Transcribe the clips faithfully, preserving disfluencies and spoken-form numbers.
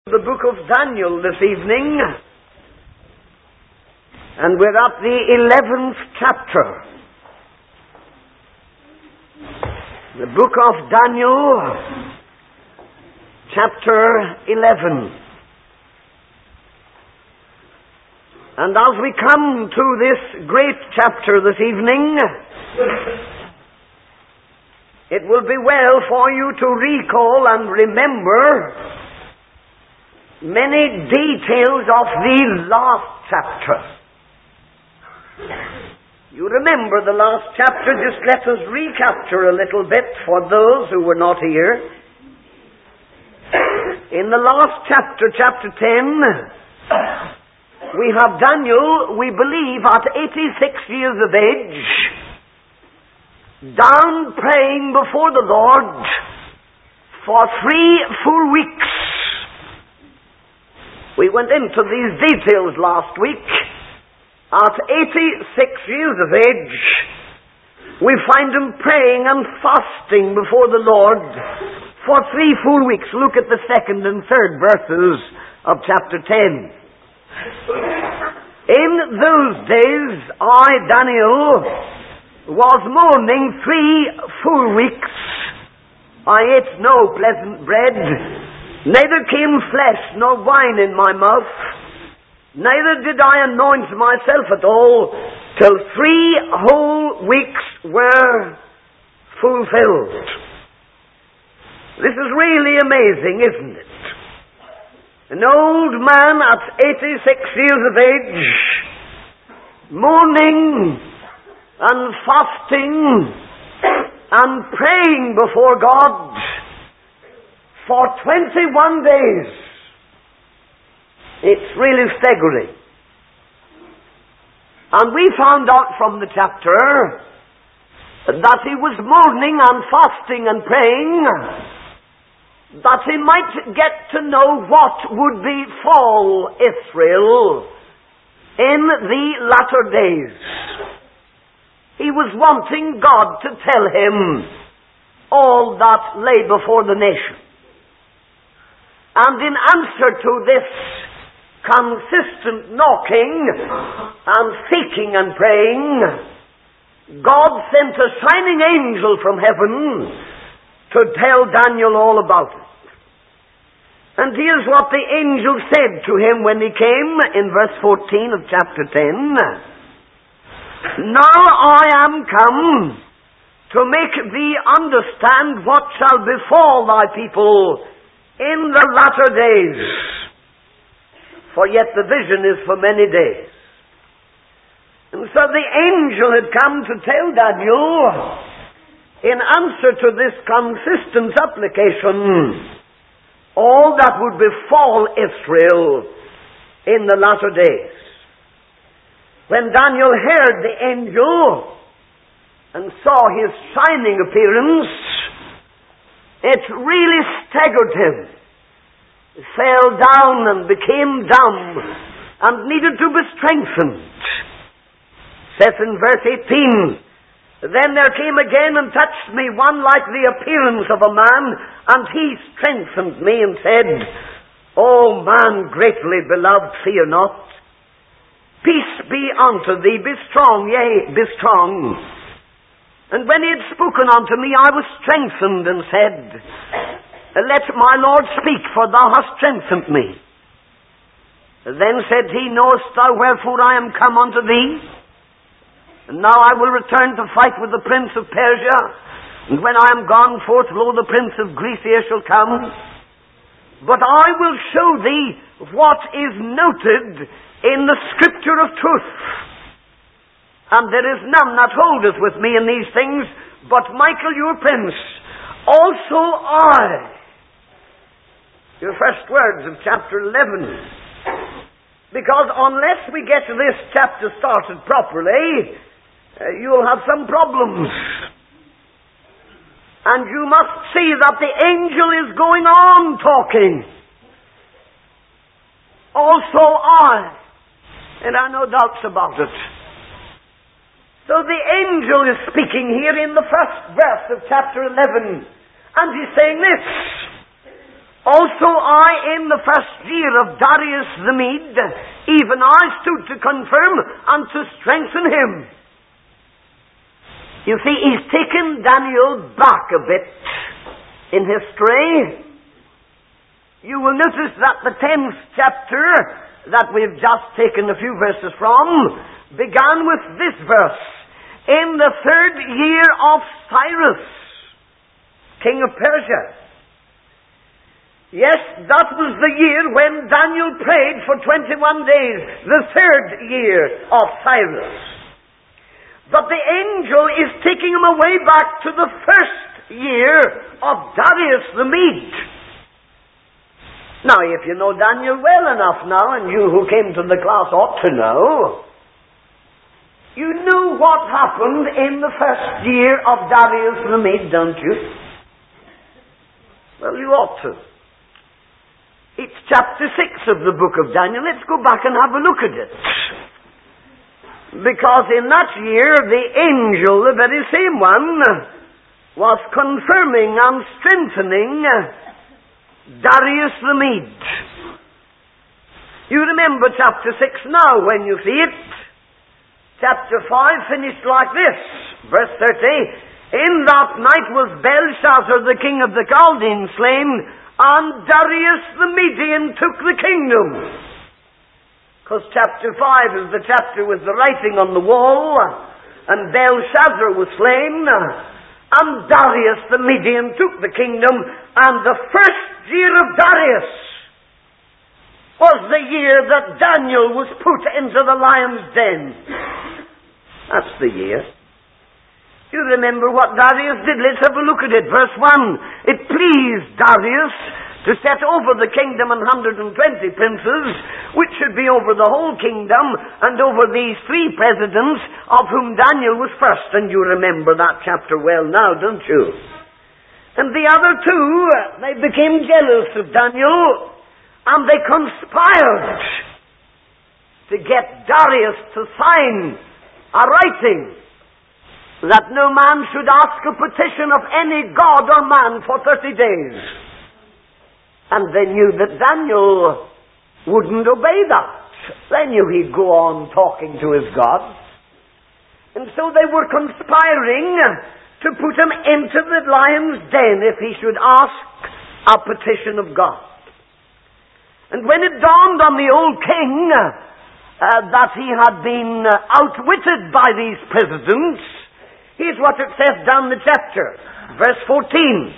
The book of Daniel this evening, and we're at the eleventh chapter. The book of Daniel, chapter eleven. And as we come to this great chapter this evening, it will be well for you to recall and remember many details of the last chapter. You remember the last chapter. Just let us recapture a little bit for those who were not here. In the last chapter, chapter ten, we have Daniel, we believe, at eighty-six years of age, down praying before the Lord for three full weeks. We went into these details last week. At eighty-six years of age, we find him praying and fasting before the Lord for three full weeks. Look at the second and third verses of chapter ten. In those days, I, Daniel, was mourning three full weeks. I ate no pleasant bread, neither came flesh nor wine in my mouth, neither did I anoint myself at all, till three whole weeks were fulfilled. This is really amazing, isn't it? An old man at eighty-six years of age, mourning and fasting and praying before God for twenty-one days. It's really staggering. And we found out from the chapter that he was mourning and fasting and praying that he might get to know what would befall Israel in the latter days. He was wanting God to tell him all that lay before the nation. And in answer to this consistent knocking and seeking and praying, God sent a shining angel from heaven to tell Daniel all about it. And here's what the angel said to him when he came in verse fourteen of chapter ten. Now I am come to make thee understand what shall befall thy people in the latter days. For yet the vision is for many days. And so the angel had come to tell Daniel, in answer to this consistent application, all that would befall Israel in the latter days. When Daniel heard the angel and saw his shining appearance, it really staggered him. He fell down and became dumb and needed to be strengthened. It says in verse eighteen, Then there came again and touched me one like the appearance of a man, and he strengthened me and said, O man greatly beloved, fear not. Peace be unto thee, be strong, yea, be strong. And when he had spoken unto me, I was strengthened and said, Let my Lord speak, for thou hast strengthened me. Then said he, Knowest thou wherefore I am come unto thee? And now I will return to fight with the prince of Persia. And when I am gone forth, lo, the prince of Greece here shall come. But I will show thee what is noted in the scripture of truth. And there is none that holdeth with me in these things, but Michael your prince. Also I. Your first words of chapter eleven. Because unless we get this chapter started properly, uh, you'll have some problems. And you must see that the angel is going on talking. Also I. And I have no doubts about it. So the angel is speaking here in the first verse of chapter eleven. And he's saying this. Also I, in the first year of Darius the Mede, even I stood to confirm and to strengthen him. You see, he's taken Daniel back a bit in history. You will notice that the tenth chapter that we've just taken a few verses from began with this verse. In the third year of Cyrus, king of Persia. Yes, that was the year when Daniel prayed for twenty-one days, the third year of Cyrus. But the angel is taking him away back to the first year of Darius the Mede. Now, if you know Daniel well enough now, and you who came to the class ought to know, you knew what happened in the first year of Darius the Mede, don't you? Well, you ought to. It's chapter six of the book of Daniel. Let's go back and have a look at it. Because in that year, the angel, the very same one, was confirming and strengthening Darius the Mede. You remember chapter six now when you see it. Chapter five finished like this. Verse thirty. In that night was Belshazzar, the king of the Chaldeans, slain, and Darius the Median took the kingdom. Because chapter five is the chapter with the writing on the wall, and Belshazzar was slain, and Darius the Median took the kingdom, and the first year of Darius was the year that Daniel was put into the lion's den. That's the year. You remember what Darius did? Let's have a look at it. Verse one. It pleased Darius to set over the kingdom an hundred and twenty princes, which should be over the whole kingdom, and over these three presidents, of whom Daniel was first. And you remember that chapter well now, don't you? And the other two, they became jealous of Daniel, and they conspired to get Darius to sign a writing that no man should ask a petition of any god or man for thirty days. And they knew that Daniel wouldn't obey that. They knew he'd go on talking to his God. And so they were conspiring to put him into the lion's den if he should ask a petition of God. And when it dawned on the old king uh, that he had been uh, outwitted by these presidents, here's what it says down the chapter, verse fourteen.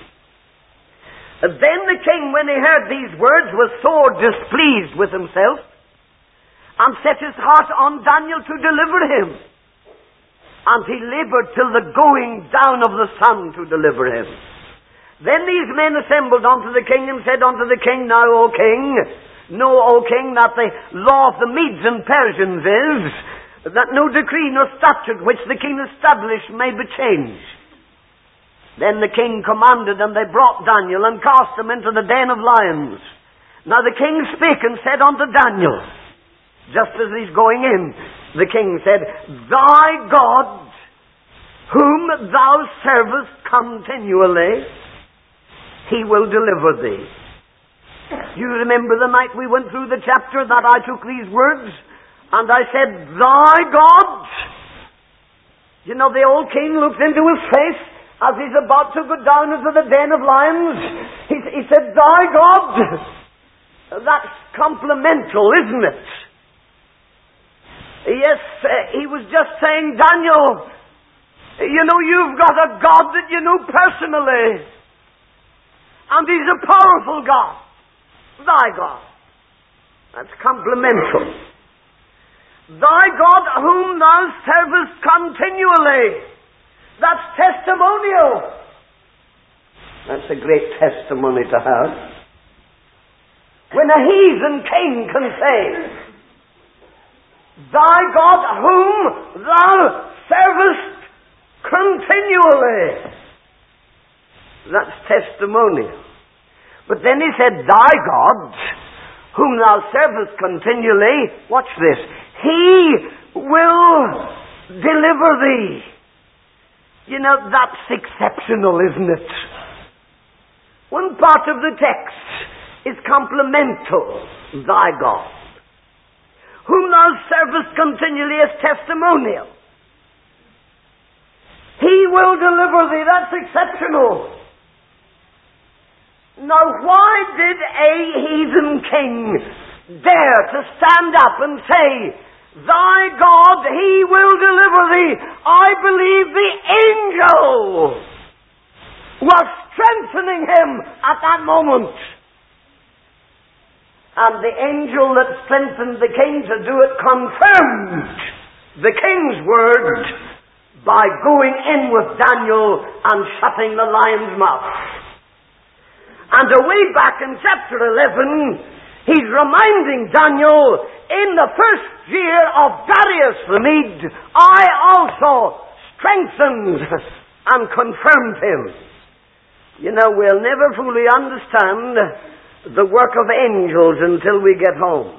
Then the king, when he heard these words, was sore displeased with himself, and set his heart on Daniel to deliver him. And he labored till the going down of the sun to deliver him. Then these men assembled unto the king, and said unto the king, Now, O king, know, O king, that the law of the Medes and Persians is, that no decree nor statute which the king established may be changed. Then the king commanded, and they brought Daniel, and cast him into the den of lions. Now the king spake and said unto Daniel, just as he's going in, the king said, Thy God, whom thou servest continually, he will deliver thee. You remember the night we went through the chapter that I took these words? And I said, Thy God. You know, the old king looked into his face as he's about to go down into the den of lions. He, he said, Thy God. That's complimental, isn't it? Yes, uh, he was just saying, Daniel, you know, you've got a God that you know personally. And he's a powerful God. Thy God. That's complimental. Thy God whom thou servest continually. That's testimonial. That's a great testimony to have. When a heathen king can say, Thy God whom thou servest continually. That's testimonial. But then he said, Thy God whom thou servest continually, watch this, He will deliver thee. You know, that's exceptional, isn't it? One part of the text is complemental, thy God, whom thou servest continually as testimonial. He will deliver thee. That's exceptional. Now, why did a heathen king dare to stand up and say, thy God, he will deliver thee? I believe the angel was strengthening him at that moment. And the angel that strengthened the king to do it confirmed the king's word by going in with Daniel and shutting the lion's mouth. And away back in chapter eleven, he's reminding Daniel, in the first year of Darius the Mede, I also strengthened and confirmed him. You know, we'll never fully understand the work of angels until we get home.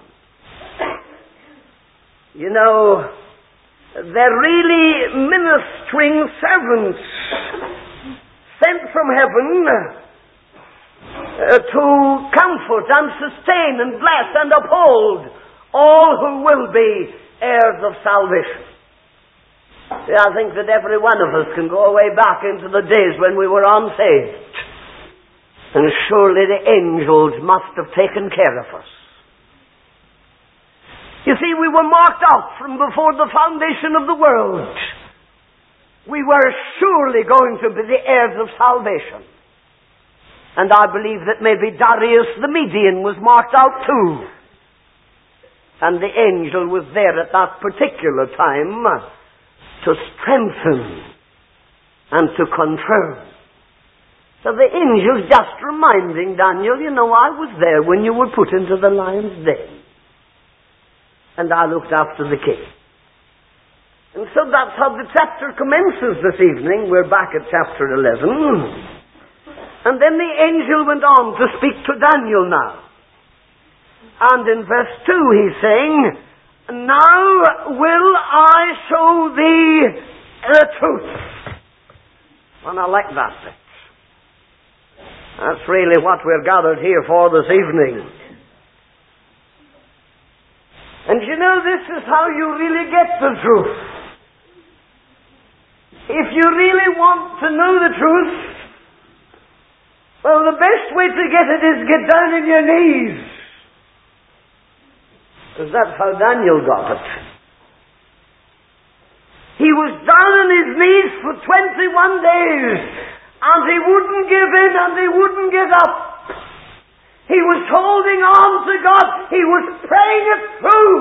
You know, they're really ministering servants sent from heaven uh, to comfort and sustain and bless and uphold all who will be heirs of salvation. See, I think that every one of us can go way back into the days when we were unsaved. And surely the angels must have taken care of us. You see, we were marked out from before the foundation of the world. We were surely going to be the heirs of salvation. And I believe that maybe Darius the Median was marked out too. And the angel was there at that particular time to strengthen and to confirm. So the angel's just reminding Daniel, you know, I was there when you were put into the lion's den. And I looked after the king. And so that's how the chapter commences this evening. We're back at chapter eleven. And then the angel went on to speak to Daniel now. And in verse two he's saying, now will I show thee the truth. And I like that bit. That's really what we're gathered here for this evening. And you know, this is how you really get the truth. If you really want to know the truth, well, the best way to get it is get down on your knees. Because that's how Daniel got it. He was down on his knees for twenty-one days, and he wouldn't give in and he wouldn't give up. He was holding on to God. He was praying it through.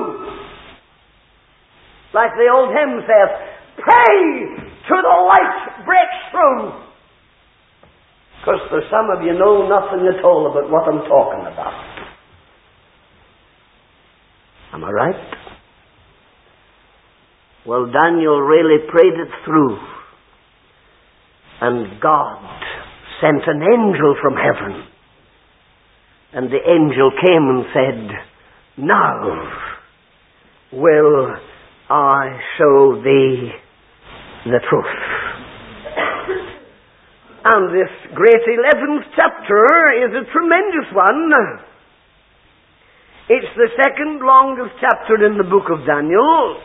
Like the old hymn says, pray till the light breaks through. Because for some of you know nothing at all about what I'm talking about. Am I right? Well, Daniel really prayed it through. And God sent an angel from heaven. And the angel came and said, now will I show thee the truth. And this great eleventh chapter is a tremendous one. It's the second longest chapter in the book of Daniel.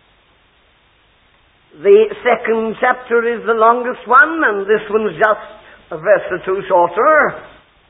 The second chapter is the longest one, and this one's just a verse or two shorter.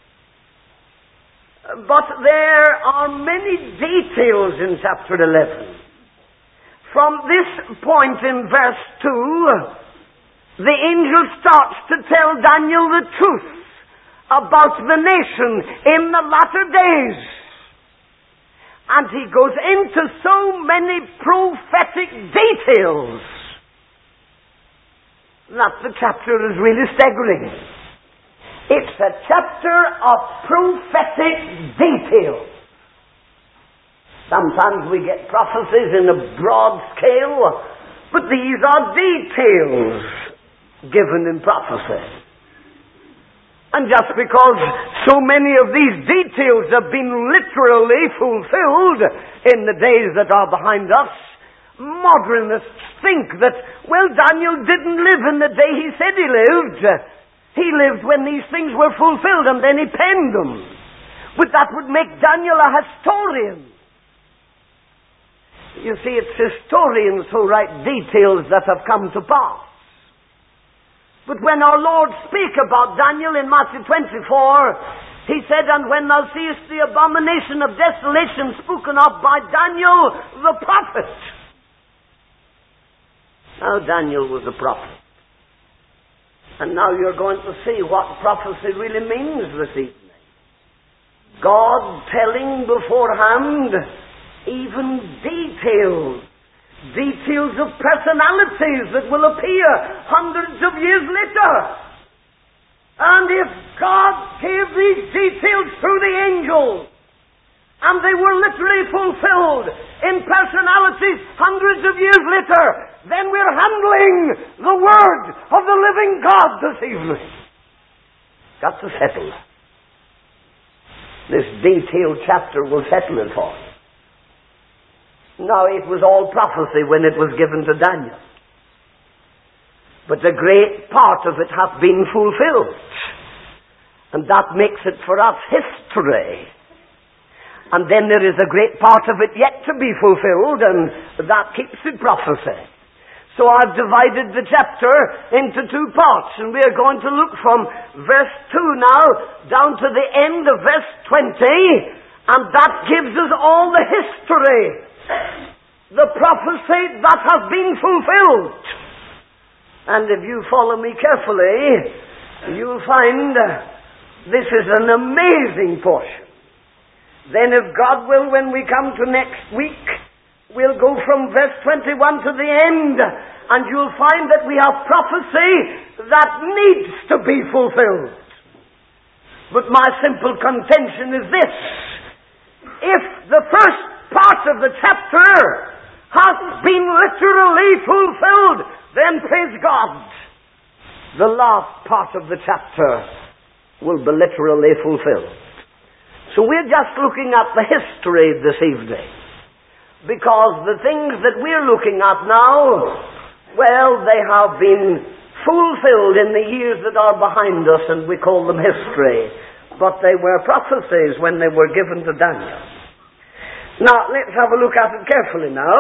But there are many details in chapter eleven. From this point in verse two, the angel starts to tell Daniel the truth about the nation in the latter days. And he goes into so many prophetic details that the chapter is really staggering. It's a chapter of prophetic detail. Sometimes we get prophecies in a broad scale, but these are details given in prophecy. And just because so many of these details have been literally fulfilled in the days that are behind us, modernists think that, well, Daniel didn't live in the day he said he lived. He lived when these things were fulfilled, and then he penned them. But that would make Daniel a historian. You see, it's historians who write details that have come to pass. But when our Lord spake about Daniel in Matthew twenty-four, he said, "And when thou seest the abomination of desolation spoken of by Daniel the prophet." Now Daniel was a prophet. And now you're going to see what prophecy really means this evening. God telling beforehand even details, details of personalities that will appear hundreds of years later. And if God gave these details through the angels, and they were literally fulfilled in personalities hundreds of years later, then we're handling the Word of the living God this evening. Got to settle that. This detailed chapter will settle it for us. Now, it was all prophecy when it was given to Daniel. But a great part of it hath been fulfilled. And that makes it for us history. And then there is a great part of it yet to be fulfilled, and that keeps it prophecy. So I've divided the chapter into two parts, and we are going to look from verse two now down to the end of verse twenty, and that gives us all the history, the prophecy that has been fulfilled. And if you follow me carefully, you'll find this is an amazing portion. Then if God will, when we come to next week, we'll go from verse twenty-one to the end, and you'll find that we have prophecy that needs to be fulfilled. But my simple contention is this: if the first part of the chapter has been literally fulfilled, then praise God, the last part of the chapter will be literally fulfilled. So we're just looking at the history this evening, because the things that we're looking at now, well, they have been fulfilled in the years that are behind us, and we call them history. But they were prophecies when they were given to Daniel. Now, let's have a look at it carefully now.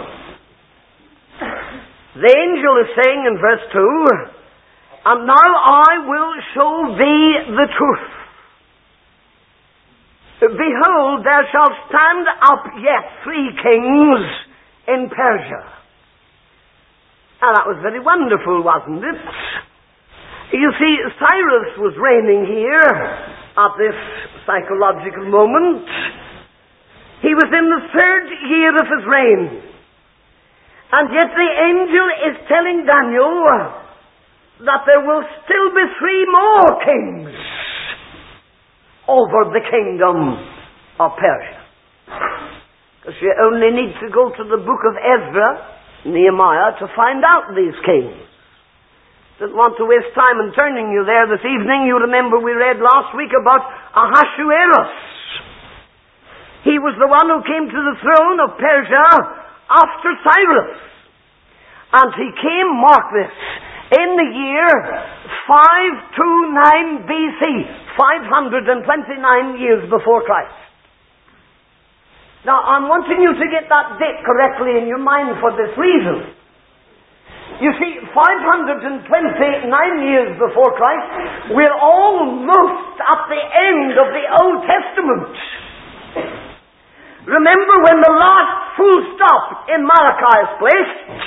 The angel is saying in verse two, "And now I will show thee the truth. Behold, there shall stand up yet three kings in Persia." And that was very wonderful, wasn't it? You see, Cyrus was reigning here at this psychological moment. He was in the third year of his reign. And yet the angel is telling Daniel that there will still be three more kings over the kingdom of Persia. Because you only need to go to the book of Ezra, Nehemiah, to find out these kings. Didn't want to waste time in turning you there this evening. You remember we read last week about Ahasuerus. He was the one who came to the throne of Persia after Cyrus. And he came, mark this, in the year five twenty-nine B C, five hundred twenty-nine years before Christ. Now, I'm wanting you to get that date correctly in your mind for this reason. You see, five hundred twenty-nine years before Christ, we're almost at the end of the Old Testament. Remember when the last full stop in Malachi is placed?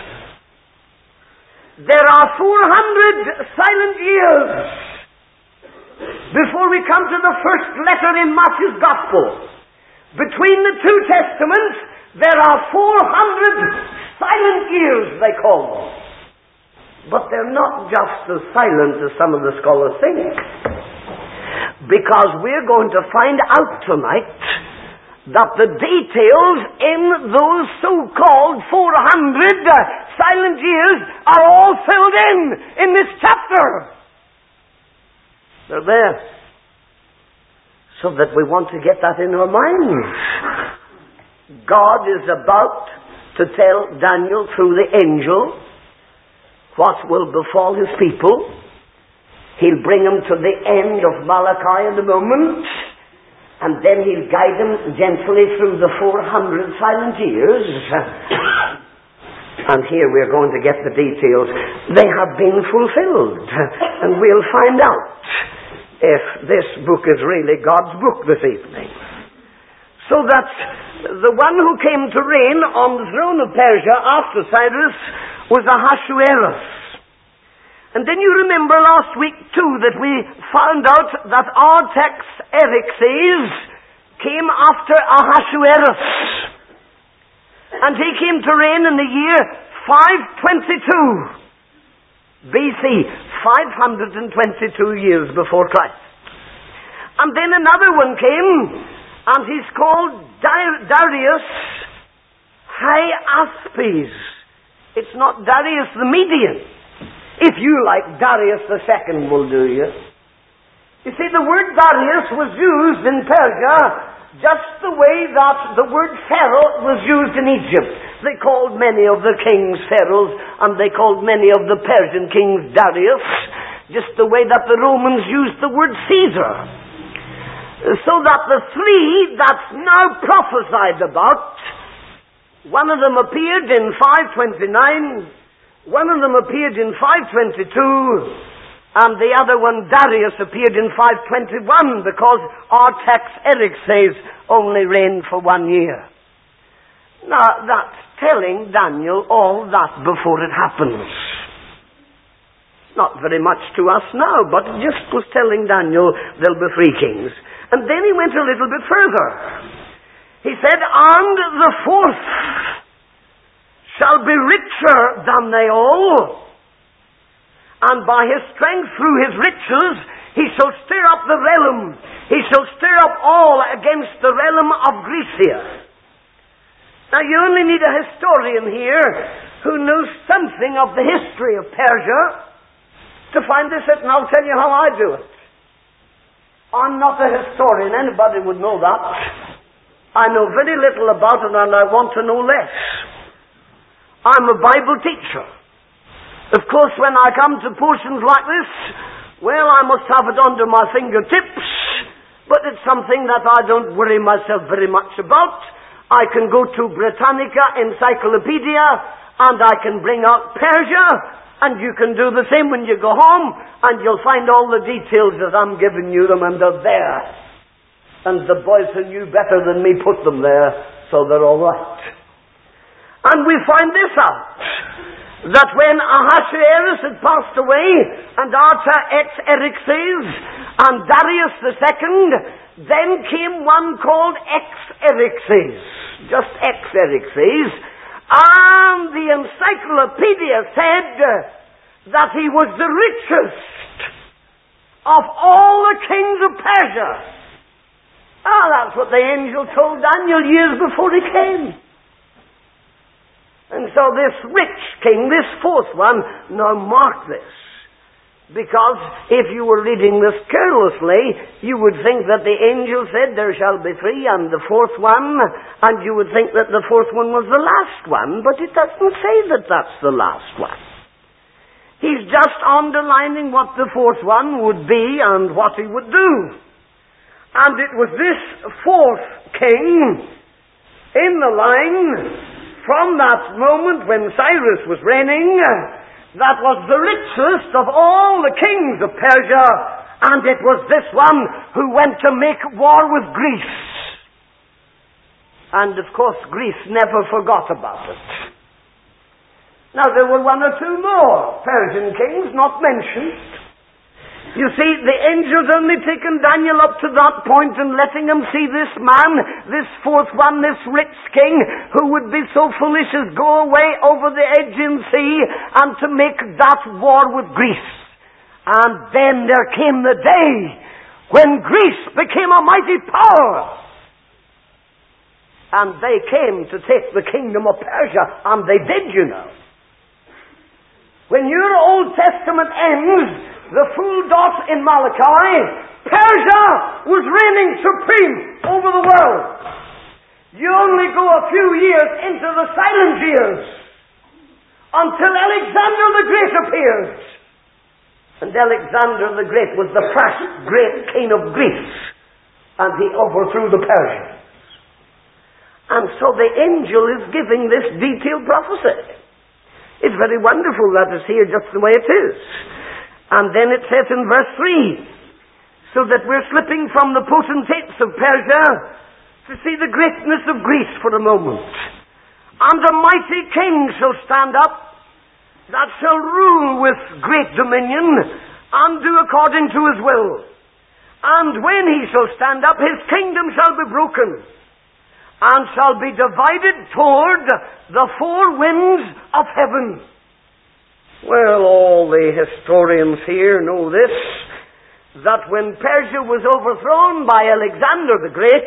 There are four hundred silent years before we come to the first letter in Matthew's Gospel. Between the two testaments, there are four hundred silent years, they call them. But they're not just as silent as some of the scholars think. Because we're going to find out tonight that the details in those so-called four hundred silent years are all filled in in this chapter. They're there. So that we want to get that in our minds. God is about to tell Daniel through the angel what will befall his people. He'll bring them to the end of Malachi in a moment. And then he'll guide them gently through the four hundred silent years. And here we're going to get the details. They have been fulfilled. And we'll find out if this book is really God's book this evening. So that the one who came to reign on the throne of Persia after Cyrus was Ahasuerus. And then you remember last week too that we found out that Artaxerxes came after Ahasuerus. And he came to reign in the year five twenty-two B C, five hundred twenty-two years before Christ. And then another one came, and he's called Darius Hyasspes. It's not Darius the Median. If you like, Darius the Second will do you. You see, the word Darius was used in Persia just the way that the word Pharaoh was used in Egypt. They called many of the kings pharaohs, and they called many of the Persian kings Darius, just the way that the Romans used the word Caesar. So that the three that's now prophesied about, one of them appeared in five twenty-nine, one of them appeared in five twenty-two, and the other one, Darius, appeared in five twenty-one because Artaxerxes only reigned for one year. Now, that's telling Daniel all that before it happens. Not very much to us now, but it just was telling Daniel there'll be three kings. And then he went a little bit further. He said, and the fourth shall be richer than they all, and by his strength through his riches he shall stir up the realm. He shall stir up all against the realm of Grecia. Now you only need a historian here who knows something of the history of Persia to find this out, and I'll tell you how I do it. I'm not a historian, anybody would know that. I know very little about it, and I want to know less. I'm a Bible teacher. Of course, when I come to portions like this, well, I must have it under my fingertips, but it's something that I don't worry myself very much about. I can go to Britannica Encyclopedia, and I can bring out Persia, and you can do the same when you go home, and you'll find all the details as I'm giving you them, and they're there. And the boys who knew better than me put them there, so they're all right. And we find this out, that when Ahasuerus had passed away, and Artaxerxes, and Darius the Second, then came one called Xerxes, just Xerxes, and the encyclopedia said that he was the richest of all the kings of Persia. Ah, that's what the angel told Daniel years before he came. And so this rich king, this fourth one, now mark this. Because if you were reading this carelessly, you would think that the angel said there shall be three and the fourth one, and you would think that the fourth one was the last one, but it doesn't say that that's the last one. He's just underlining what the fourth one would be and what he would do. And it was this fourth king in the line from that moment when Cyrus was reigning that was the richest of all the kings of Persia, and it was this one who went to make war with Greece. And of course Greece never forgot about it. Now there were one or two more Persian kings not mentioned. You see, the angel's only taken Daniel up to that point and letting him see this man, this fourth one, this rich king, who would be so foolish as go away over the Aegean Sea and to make that war with Greece. And then there came the day when Greece became a mighty power. And they came to take the kingdom of Persia, and they did, you know. When your Old Testament ends, the full dot in Malachi, Persia was reigning supreme over the world. You only go a few years into the silent years until Alexander the Great appears. And Alexander the Great was the first great king of Greece. and he overthrew the Persians. And so the angel is giving this detailed prophecy. It's very wonderful that it's here just the way it is. And then it says in verse three, so that we're slipping from the potentates of Persia to see the greatness of Greece for a moment. And a mighty king shall stand up, that shall rule with great dominion, and do according to his will. And when he shall stand up, his kingdom shall be broken, and shall be divided toward the four winds of heaven. Well, all the historians here know this, that when Persia was overthrown by Alexander the Great,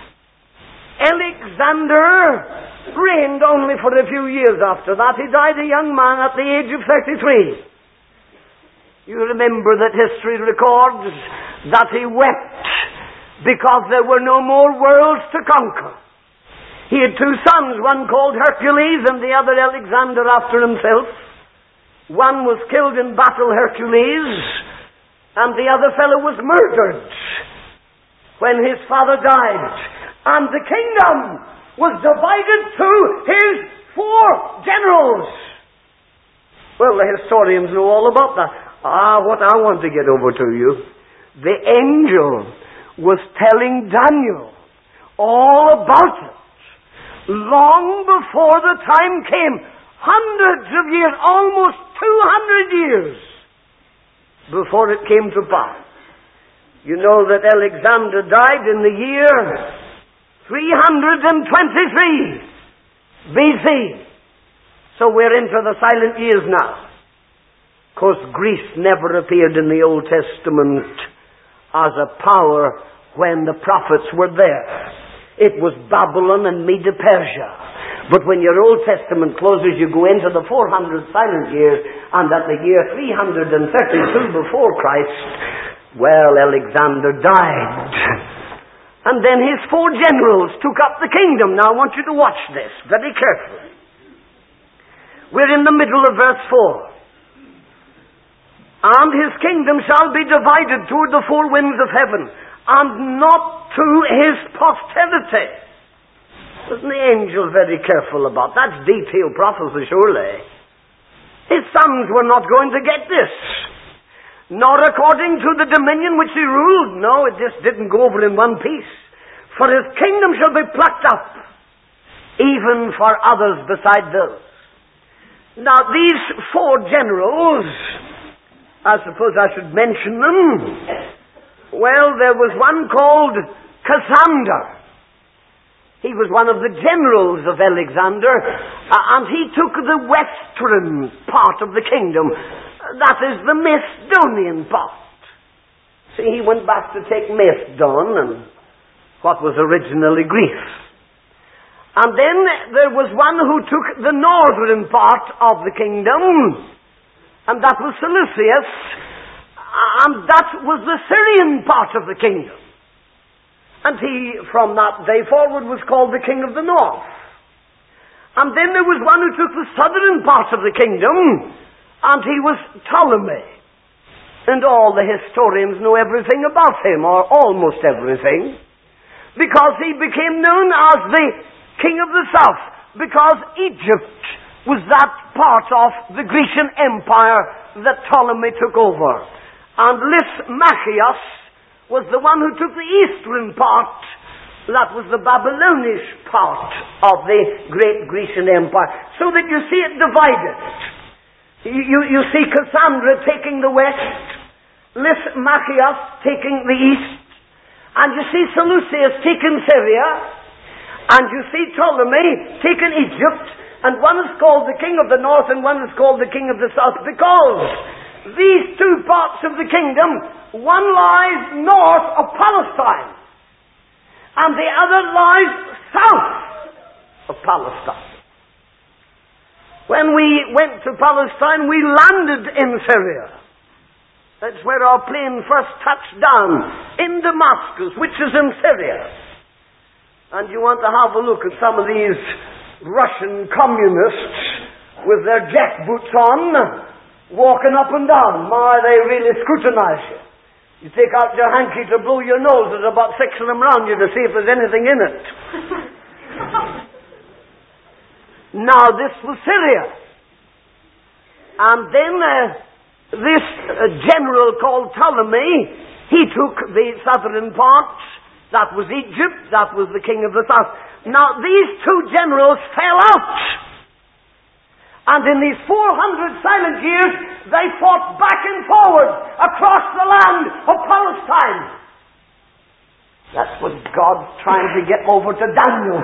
Alexander reigned only for a few years after that. He died a young man at the age of thirty-three. You remember that history records that he wept because there were no more worlds to conquer. He had two sons, one called Hercules and the other Alexander after himself. One was killed in battle, Hercules, and the other fellow was murdered when his father died. And the kingdom was divided to his four generals. Well, the historians know all about that. Ah, what I want to get over to you, the angel was telling Daniel all about it long before the time came, hundreds of years, almost two hundred years before it came to pass. You know that Alexander died in the year three hundred twenty-three B C. So we're into the silent years now. Of course, Greece never appeared in the Old Testament as a power when the prophets were there. It was Babylon and Medo-Persia. But when your Old Testament closes, you go into the four hundred silent years, and at the year three hundred thirty-two before Christ, well, Alexander died. And then his four generals took up the kingdom. Now I want you to watch this very carefully. We're in the middle of verse four. And his kingdom shall be divided toward the four winds of heaven, and not to his posterity. Wasn't the angel very careful about that? That's detailed prophecy, surely. His sons were not going to get this. Not according to the dominion which he ruled. No, it just didn't go over in one piece. For his kingdom shall be plucked up, even for others beside those. Now, these four generals, I suppose I should mention them. Well, there was one called Cassander. He was one of the generals of Alexander, uh, and he took the western part of the kingdom. That is the Macedonian part. See, he went back to take Macedon, and what was originally Greece. And then there was one who took the northern part of the kingdom, and that was Seleucus, and that was the Syrian part of the kingdom. And he, from that day forward, was called the king of the north. And then there was one who took the southern part of the kingdom, and he was Ptolemy. And all the historians know everything about him, or almost everything, because he became known as the king of the south, because Egypt was that part of the Grecian Empire that Ptolemy took over. And Lysimachus was the one who took the eastern part. That was the Babylonish part of the great Grecian Empire. So that you see it divided. You, you, you see Cassandra taking the west, Lysimachus taking the east, and you see Seleucus taking Syria, and you see Ptolemy taking Egypt, and one is called the king of the north and one is called the king of the south, because these two parts of the kingdom, one lies north of Palestine, and the other lies south of Palestine. When we went to Palestine, we landed in Syria. That's where our plane first touched down, in Damascus, which is in Syria. And you want to have a look at some of these Russian communists with their jackboots on, walking up and down. My, they really scrutinize you. You take out your hanky to blow your nose, there's about six of them round you to see if there's anything in it. Now, this was Syria. And then uh, this uh, general called Ptolemy, he took the southern parts. That was Egypt, that was the king of the south. Now, these two generals fell out. And in these four hundred silent years, they fought back and forward across the land of Palestine. That's what God's trying to get over to Daniel.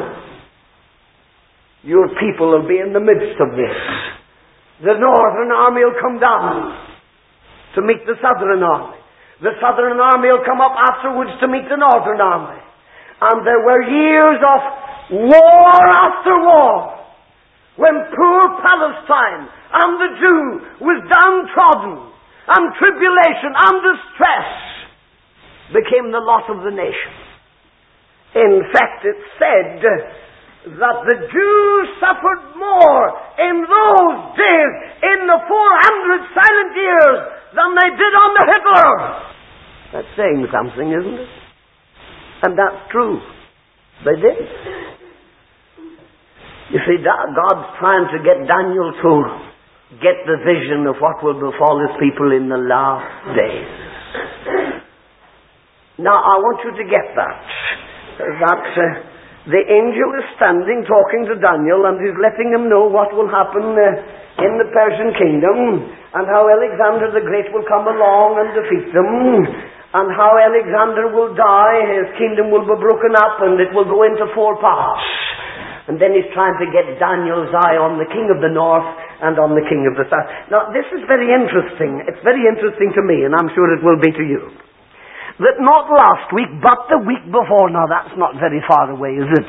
Your people will be in the midst of this. The northern army will come down to meet the southern army. The southern army will come up afterwards to meet the northern army. And there were years of war after war, when poor Palestine and the Jew was downtrodden, and tribulation and distress became the lot of the nation. In fact, it's said that the Jews suffered more in those days, in the four hundred silent years, than they did under Hitler. That's saying something, isn't it? And that's true. They did. You see, God's trying to get Daniel to get the vision of what will befall his people in the last days. Now, I want you to get that. That uh, the angel is standing talking to Daniel, and he's letting him know what will happen uh, in the Persian kingdom, and how Alexander the Great will come along and defeat them, and how Alexander will die, his kingdom will be broken up, and it will go into four parts. And then he's trying to get Daniel's eye on the king of the north and on the king of the south. Now, this is very interesting. It's very interesting to me, and I'm sure it will be to you. That not last week, but the week before, now that's not very far away, is it?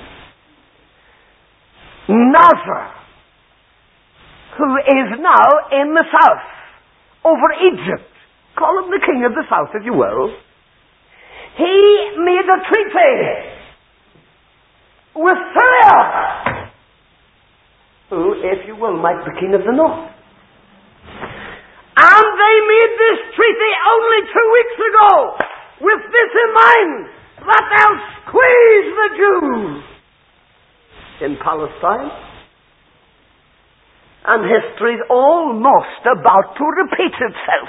Nasser, who is now in the south, over Egypt, call him the king of the south if you will, he made a treaty with Syria, who, if you will, might be king of the north. And they made this treaty only two weeks ago, with this in mind, that they'll squeeze the Jews in Palestine. And history's almost about to repeat itself.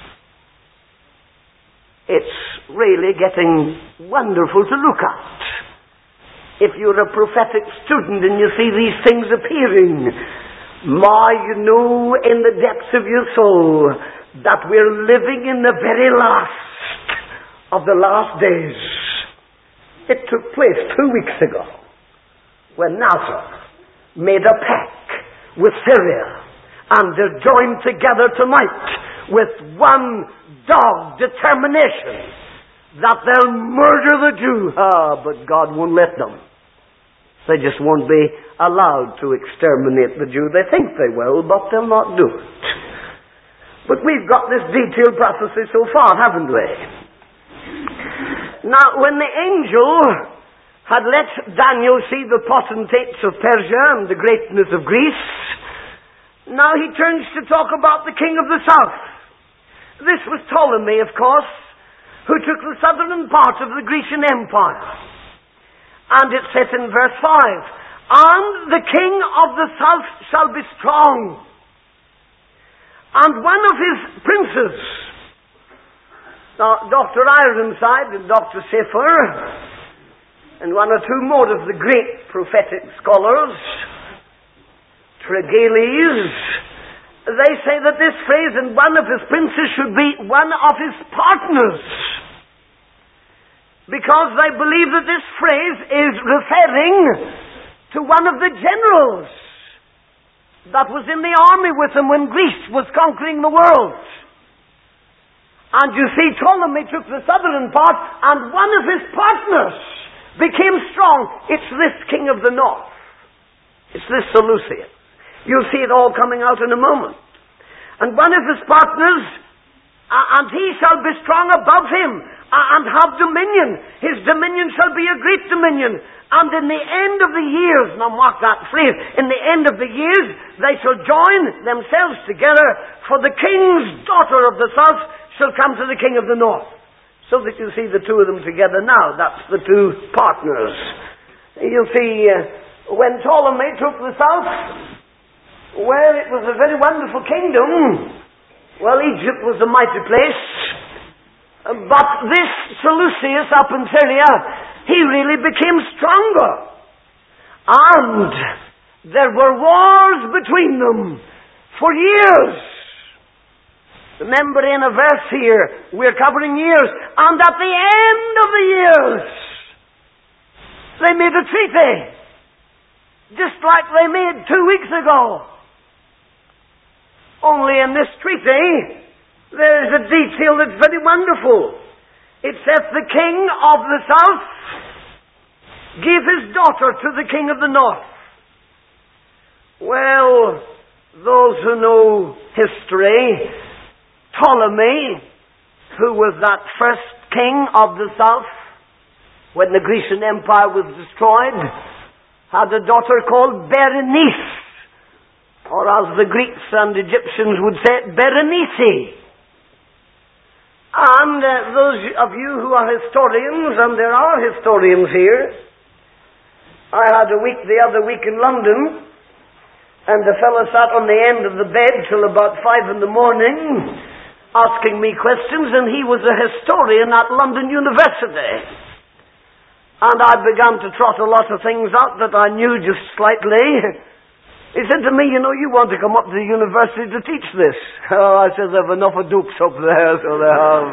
It's really getting wonderful to look at. If you're a prophetic student and you see these things appearing, my, you know in the depths of your soul that we're living in the very last of the last days. It took place two weeks ago when Nasser made a pact with Syria, and they're joined together tonight with one dogged determination that they'll murder the Jew. Ah, but God won't let them. They just won't be allowed to exterminate the Jew. They think they will, but they'll not do it. But we've got this detailed prophecy so far, haven't we? Now, when the angel had let Daniel see the potentates of Persia and the greatness of Greece, now he turns to talk about the king of the south. This was Ptolemy, of course, who took the southern part of the Grecian Empire. And it says in verse five, and the king of the south shall be strong, and one of his princes. Now, Doctor Ironside and Doctor Schaeffer, and one or two more of the great prophetic scholars, Tregelles, they say that this phrase, and one of his princes, should be one of his partners. Because they believe that this phrase is referring to one of the generals that was in the army with him when Greece was conquering the world. And you see, Ptolemy took the southern part, and one of his partners became strong. It's this king of the north. It's this Seleucid. You'll see it all coming out in a moment. And one of his partners, uh, and he shall be strong above him, and have dominion. His dominion shall be a great dominion. And in the end of the years, now mark that phrase, in the end of the years, they shall join themselves together, for the king's daughter of the south shall come to the king of the north. So that you see the two of them together now. That's the two partners. You'll see, uh, when Ptolemy took the south, well, it was a very wonderful kingdom. Well, Egypt was a mighty place. Uh, but this Seleucus up in Syria, he really became stronger. And there were wars between them for years. Remember, in a verse here, we're covering years. And at the end of the years, they made a treaty. Just like they made two weeks ago. Only in this treaty, there is a detail that's very wonderful. It says the king of the south gave his daughter to the king of the north. Well, those who know history, Ptolemy, who was that first king of the south, when the Grecian Empire was destroyed, had a daughter called Berenice, or as the Greeks and Egyptians would say, Berenice. And uh, those of you who are historians, and there are historians here, I had a week the other week in London, and the fellow sat on the end of the bed till about five in the morning, asking me questions, and he was a historian at London University. And I began to trot a lot of things out that I knew just slightly. He said to me, you know, you want to come up to the university to teach this. Oh, I said, they've enough of dukes up there, so they have.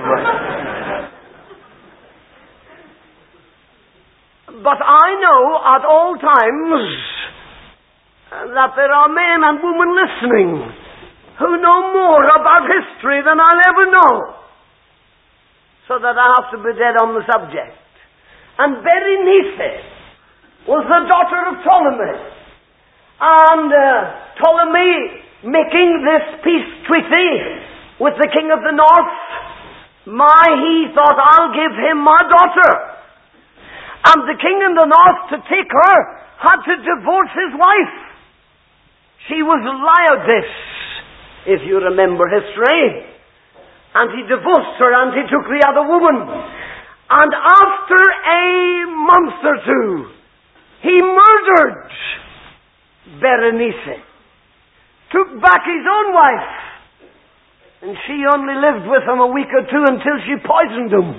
But I know at all times that there are men and women listening who know more about history than I'll ever know. So that I have to be dead on the subject. And Berenice was the daughter of Ptolemy. And uh, Ptolemy making this peace treaty with the king of the north, my, he thought, I'll give him my daughter. And the king in the north, to take her, had to divorce his wife. She was Laodice, if you remember history. And he divorced her and he took the other woman. And after a month or two, he murdered Berenice. Took back his own wife. And she only lived with him a week or two until she poisoned him.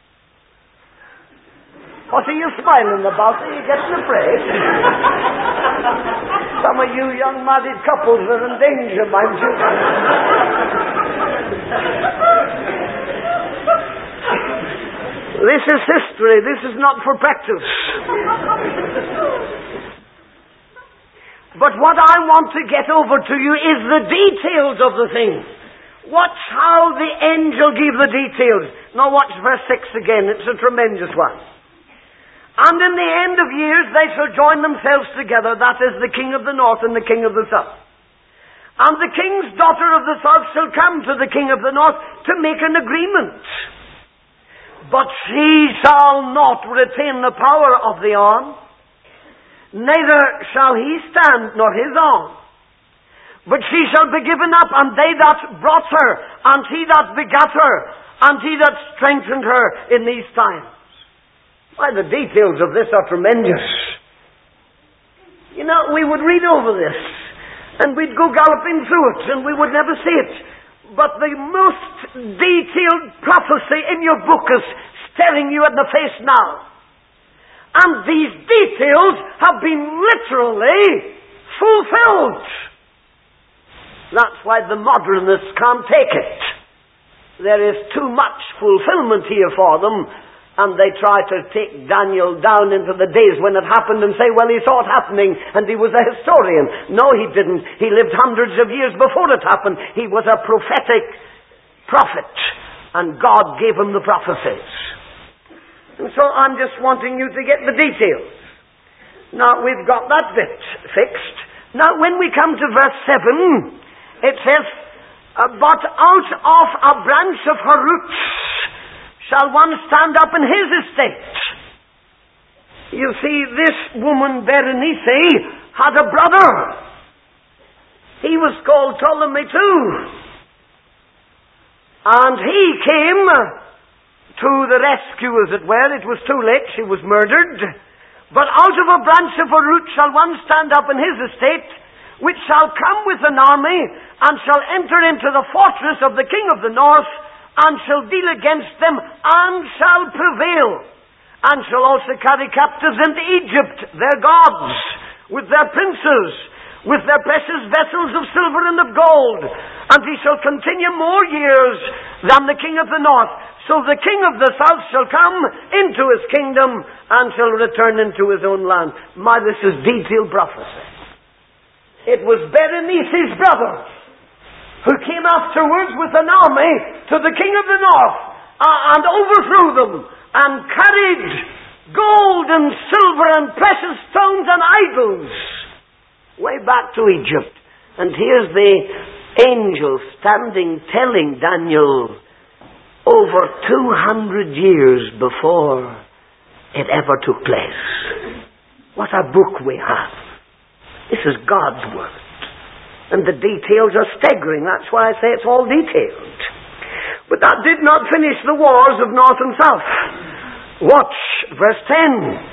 What are you smiling about? Are you getting afraid? Some of you young married couples are in danger, mind you. This is history. This is not for practice. But what I want to get over to you is the details of the thing. Watch how the angel gave the details. Now watch verse six again. It's a tremendous one. And in the end of years they shall join themselves together. That is the king of the north and the king of the south. And the king's daughter of the south shall come to the king of the north to make an agreement. But she shall not retain the power of the arm, neither shall he stand, nor his arm. But she shall be given up, and they that brought her, and he that begat her, and he that strengthened her in these times. Why, the details of this are tremendous. You know, we would read over this, and we'd go galloping through it, and we would never see it. But the most detailed prophecy in your book is staring you in the face now. And these details have been literally fulfilled. That's why the modernists can't take it. There is too much fulfillment here for them. And they try to take Daniel down into the days when it happened and say, well, he saw it happening and he was a historian. No, he didn't. He lived hundreds of years before it happened. He was a prophetic prophet. And God gave him the prophecies. And so I'm just wanting you to get the details. Now, we've got that bit fixed. Now, when we come to verse seven, it says, but out of a branch of her roots shall one stand up in his estate. You see, this woman Berenice had a brother. He was called Ptolemy too. And he came to the rescue, as it were. It was too late. She was murdered. But out of a branch of a root shall one stand up in his estate, which shall come with an army, and shall enter into the fortress of the king of the north, and shall deal against them, and shall prevail, and shall also carry captives into Egypt, their gods, with their princes, with their precious vessels of silver and of gold, and he shall continue more years than the king of the north. So the king of the south shall come into his kingdom, and shall return into his own land. My, this is detailed prophecy. It was Berenice's brother who came afterwards with an army to the king of the north, uh, and overthrew them, and carried gold and silver and precious stones and idols way back to Egypt. And here's the angel standing telling Daniel over two hundred years before it ever took place. What a book we have. This is God's Word. And the details are staggering. That's why I say it's all detailed. But that did not finish the wars of north and south. Watch verse ten.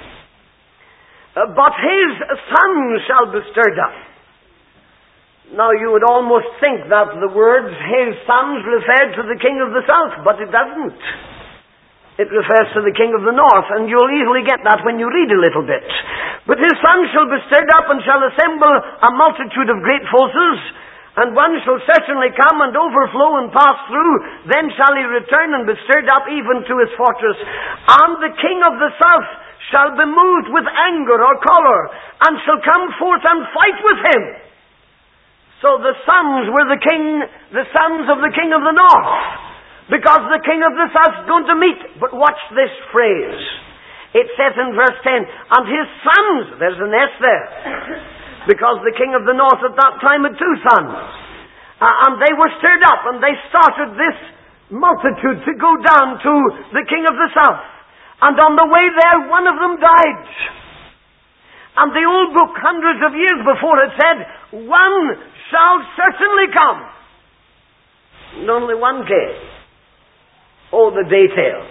Uh, but his son shall be stirred up. Now you would almost think that the words his sons referred to the king of the south, but it doesn't. It refers to the king of the north, and you'll easily get that when you read a little bit. But his son shall be stirred up, and shall assemble a multitude of great forces, and one shall certainly come and overflow and pass through. Then shall he return and be stirred up even to his fortress. And the king of the south shall be moved with anger or choler, and shall come forth and fight with him. So the sons were the king, the sons of the king of the north, because the king of the south is going to meet. But watch this phrase. It says in verse ten, and his sons, there's an S there, because the king of the north at that time had two sons. Uh, and they were stirred up, and they started this multitude to go down to the king of the south. And on the way there, one of them died. And the old book, hundreds of years before, it said, one shall certainly come. And only one came. Oh, the details.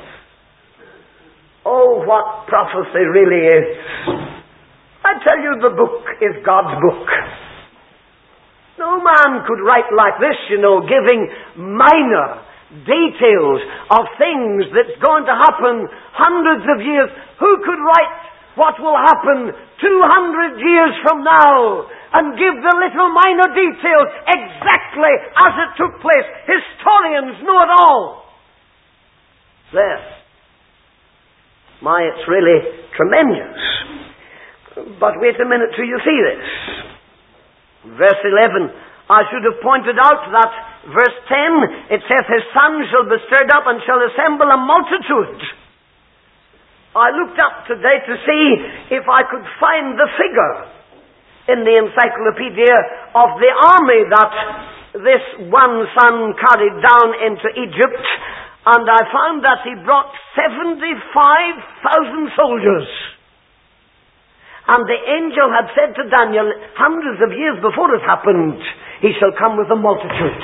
Oh, what prophecy really is. I tell you, the book is God's book. No man could write like this, you know, giving minor details of things that's going to happen hundreds of years. Who could write what will happen two hundred years from now and give the little minor details exactly as it took place? Historians know it all. There. My, it's really tremendous. But wait a minute till you see this. Verse eleven, I should have pointed out that verse ten, it says, his son shall be stirred up and shall assemble a multitude. I looked up today to see if I could find the figure in the encyclopedia of the army that this one son carried down into Egypt, and I found that he brought seventy-five thousand soldiers. And the angel had said to Daniel, hundreds of years before it happened, he shall come with a multitude.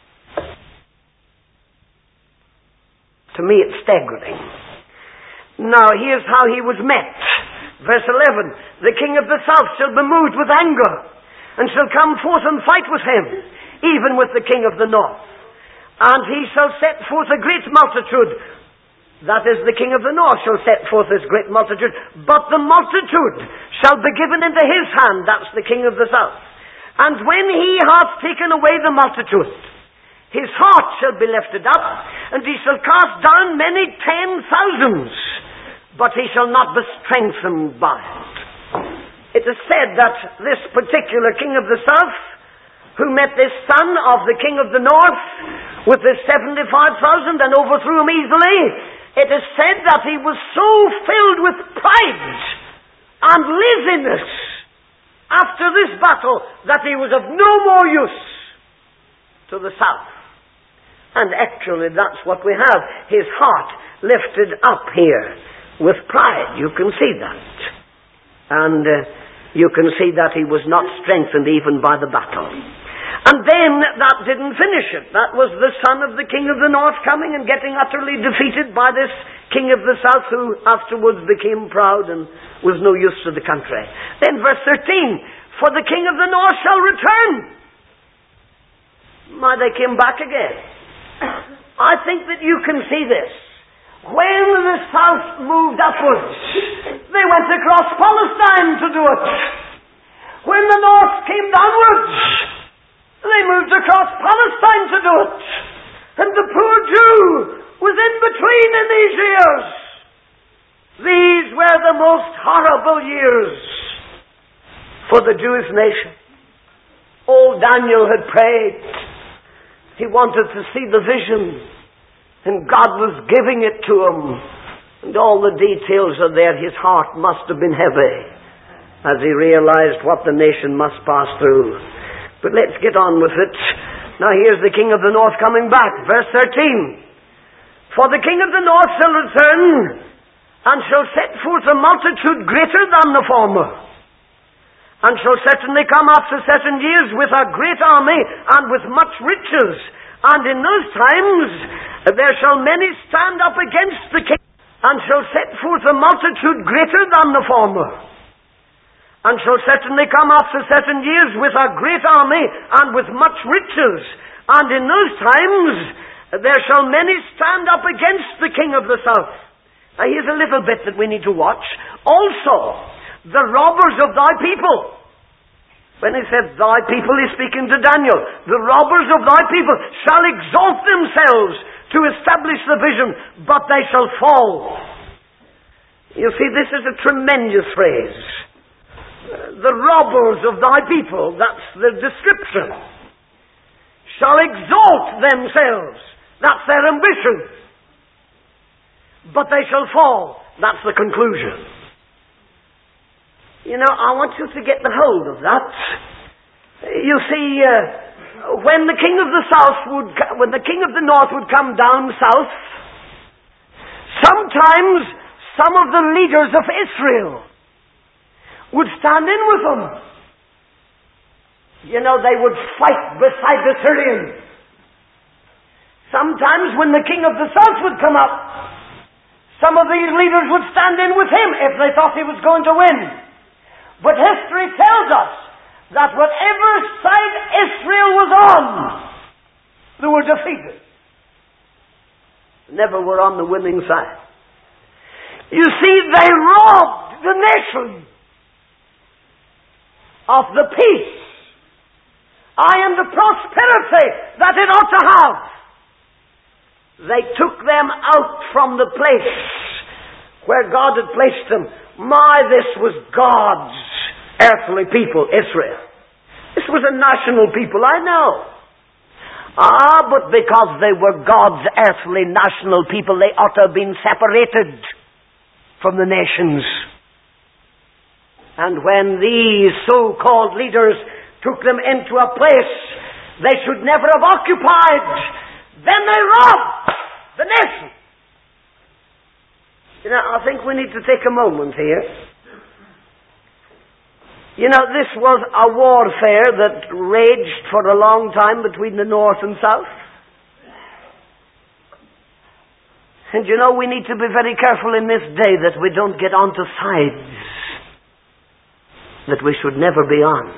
To me it's staggering. Now here's how he was met. Verse eleven, the king of the south shall be moved with anger, and shall come forth and fight with him, even with the king of the north. And he shall set forth a great multitude. That is, the king of the north shall set forth this great multitude. But the multitude shall be given into his hand. That's the king of the south. And when he hath taken away the multitude, his heart shall be lifted up, and he shall cast down many ten thousands, but he shall not be strengthened by it. It is said that this particular king of the south, who met this son of the king of the north with his seventy-five thousand and overthrew him easily, it is said that he was so filled with pride and laziness after this battle that he was of no more use to the south. And actually that's what we have. His heart lifted up here with pride. You can see that. And uh, you can see that he was not strengthened even by the battle. And then that didn't finish it. That was the son of the king of the north coming and getting utterly defeated by this king of the south, who afterwards became proud and was no use to the country. Then verse thirteen, for the king of the north shall return. My, they came back again. I think that you can see this. When the south moved upwards, they went across Palestine to do it. When the north came downwards, they moved across Palestine to do it. And the poor Jew was in between in these years. These were the most horrible years for the Jewish nation. Old Daniel had prayed. He wanted to see the vision, and God was giving it to him. And all the details are there. His heart must have been heavy as he realized what the nation must pass through. But let's get on with it. Now here's the king of the north coming back. Verse thirteen. For the king of the north shall return, and shall set forth a multitude greater than the former, and shall certainly come after certain years with a great army, and with much riches. And in those times there shall many stand up against the king, and shall set forth a multitude greater than the former, and shall certainly come after certain years with a great army, and with much riches. And in those times there shall many stand up against the king of the south. Now here's a little bit that we need to watch. Also, the robbers of thy people. When he said thy people, he's speaking to Daniel. The robbers of thy people shall exalt themselves to establish the vision, but they shall fall. You see, this is a tremendous phrase. The robbers of thy people, that's the description, shall exalt themselves. That's their ambition. But they shall fall. That's the conclusion. You know, I want you to get the hold of that. You see, uh, when the king of the south would, when the king of the north would come down south, sometimes some of the leaders of Israel would stand in with them. You know, they would fight beside the Syrians. Sometimes when the king of the south would come up, some of these leaders would stand in with him if they thought he was going to win. But history tells us that whatever side Israel was on, they were defeated. Never were on the winning side. You see, they robbed the nation of the peace and the prosperity that it ought to have. They took them out from the place where God had placed them. My, this was God's earthly people, Israel. This was a national people, I know. Ah, but because they were God's earthly national people, they ought to have been separated from the nations. And when these so-called leaders took them into a place they should never have occupied, then they robbed the nation. You know, I think we need to take a moment here. You know, this was a warfare that raged for a long time between the north and south. And you know, we need to be very careful in this day that we don't get onto sides that we should never be on.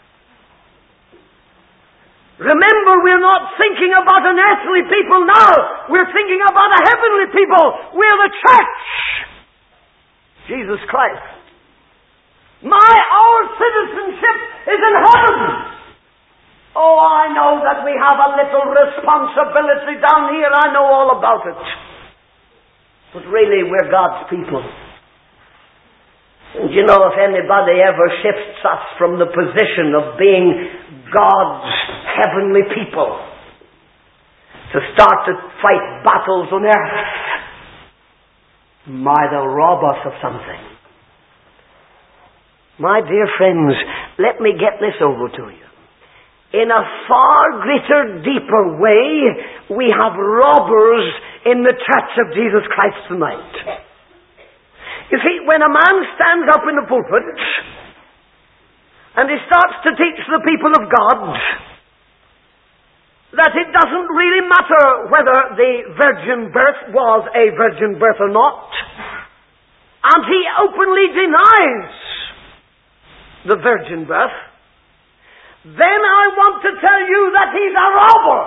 Remember, we're not thinking about an earthly people now. We're thinking about a heavenly people. We're the church. Jesus Christ. My, our citizenship is in heaven. Oh, I know that we have a little responsibility down here. I know all about it. But really, we're God's people. And you know, if anybody ever shifts us from the position of being God's heavenly people to start to fight battles on earth, my, they'll rob us of something. My dear friends, let me get this over to you. In a far greater, deeper way, we have robbers in the church of Jesus Christ tonight. You see, when a man stands up in the pulpit and he starts to teach the people of God, that it doesn't really matter whether the virgin birth was a virgin birth or not. And he openly denies the virgin birth. Then I want to tell you that he's a robber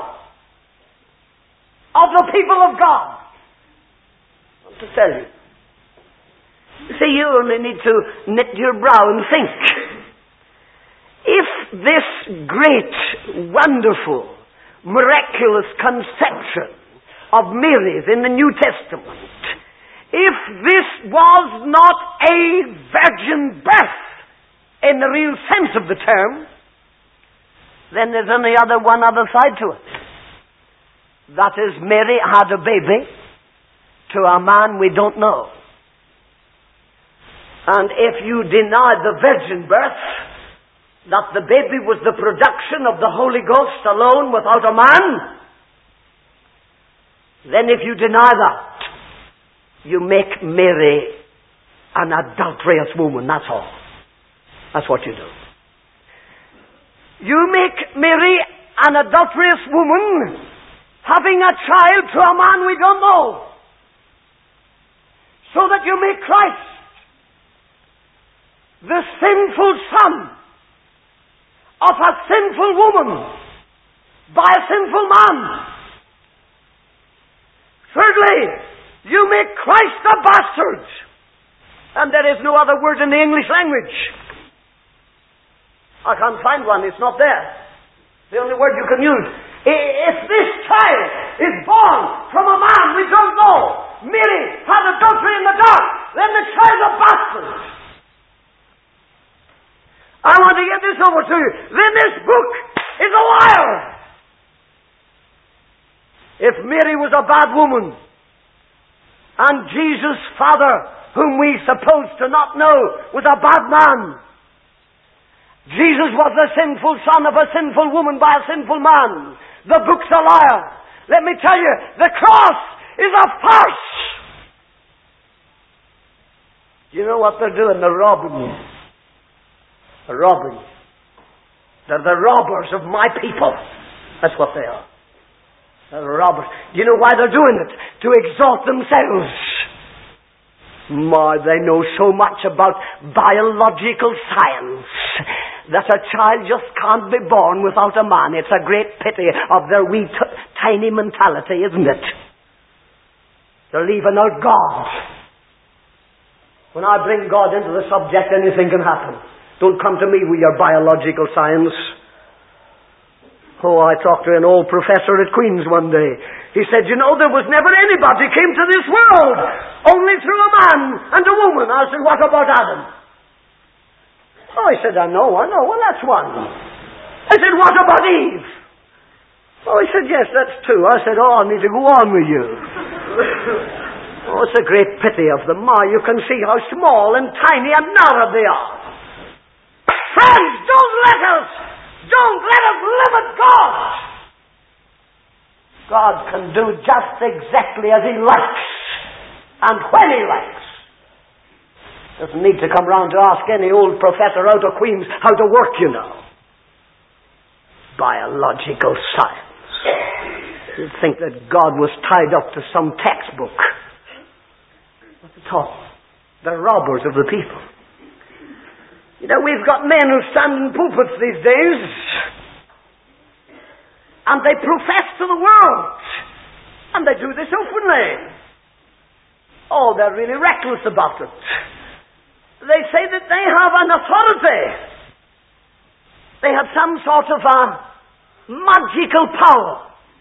of the people of God. I want to tell you. You see, you only need to knit your brow and think. If this great, wonderful, miraculous conception of Mary's in the New Testament, if this was not a virgin birth in the real sense of the term, then there's only other one other side to it. That is, Mary had a baby to a man we don't know. And if you deny the virgin birth, that the baby was the production of the Holy Ghost alone without a man, then if you deny that, you make Mary an adulterous woman, that's all. That's what you do. You make Mary an adulterous woman having a child to a man we don't know, so that you make Christ the sinful son of a sinful woman by a sinful man. Thirdly, you make Christ a bastard. And there is no other word in the English language. I can't find one, it's not there. The only word you can use. If this child is born from a man we don't know, Mary had adultery in the dark, then the child is a bastard. I want to get this over to you. Then this book is a liar. If Mary was a bad woman, and Jesus' father, whom we suppose to not know, was a bad man, Jesus was the sinful son of a sinful woman by a sinful man, the book's a liar. Let me tell you, the cross is a farce. You know what they're doing? They're robbing you. They're robbing you. They're the robbers of my people. That's what they are. They're robbers. Do you know why they're doing it? To exalt themselves. My, they know so much about biological science that a child just can't be born without a man. It's a great pity of their wee t- tiny mentality, isn't it? They're leaving out God. When I bring God into the subject, anything can happen. Don't come to me with your biological science. Oh, I talked to an old professor at Queen's one day. He said, you know, there was never anybody came to this world, only through a man and a woman. I said, what about Adam? Oh, he said, I know, I know. Well, that's one. I said, what about Eve? Oh, he said, yes, that's two. I said, oh, I need to go on with you. Oh, it's a great pity of them. My, you can see how small and tiny and narrow they are. Friends, don't let us, don't let us limit God. God can do just exactly as He likes and when He likes. Doesn't need to come round to ask any old professor out of Queens how to work, you know. Biological science. You'd think that God was tied up to some textbook. Not at all. They're robbers of the people. You know, we've got men who stand in pulpits these days and they profess to the world, and they do this openly. Oh, they're really reckless about it. They say that they have an authority. They have some sort of a magical power,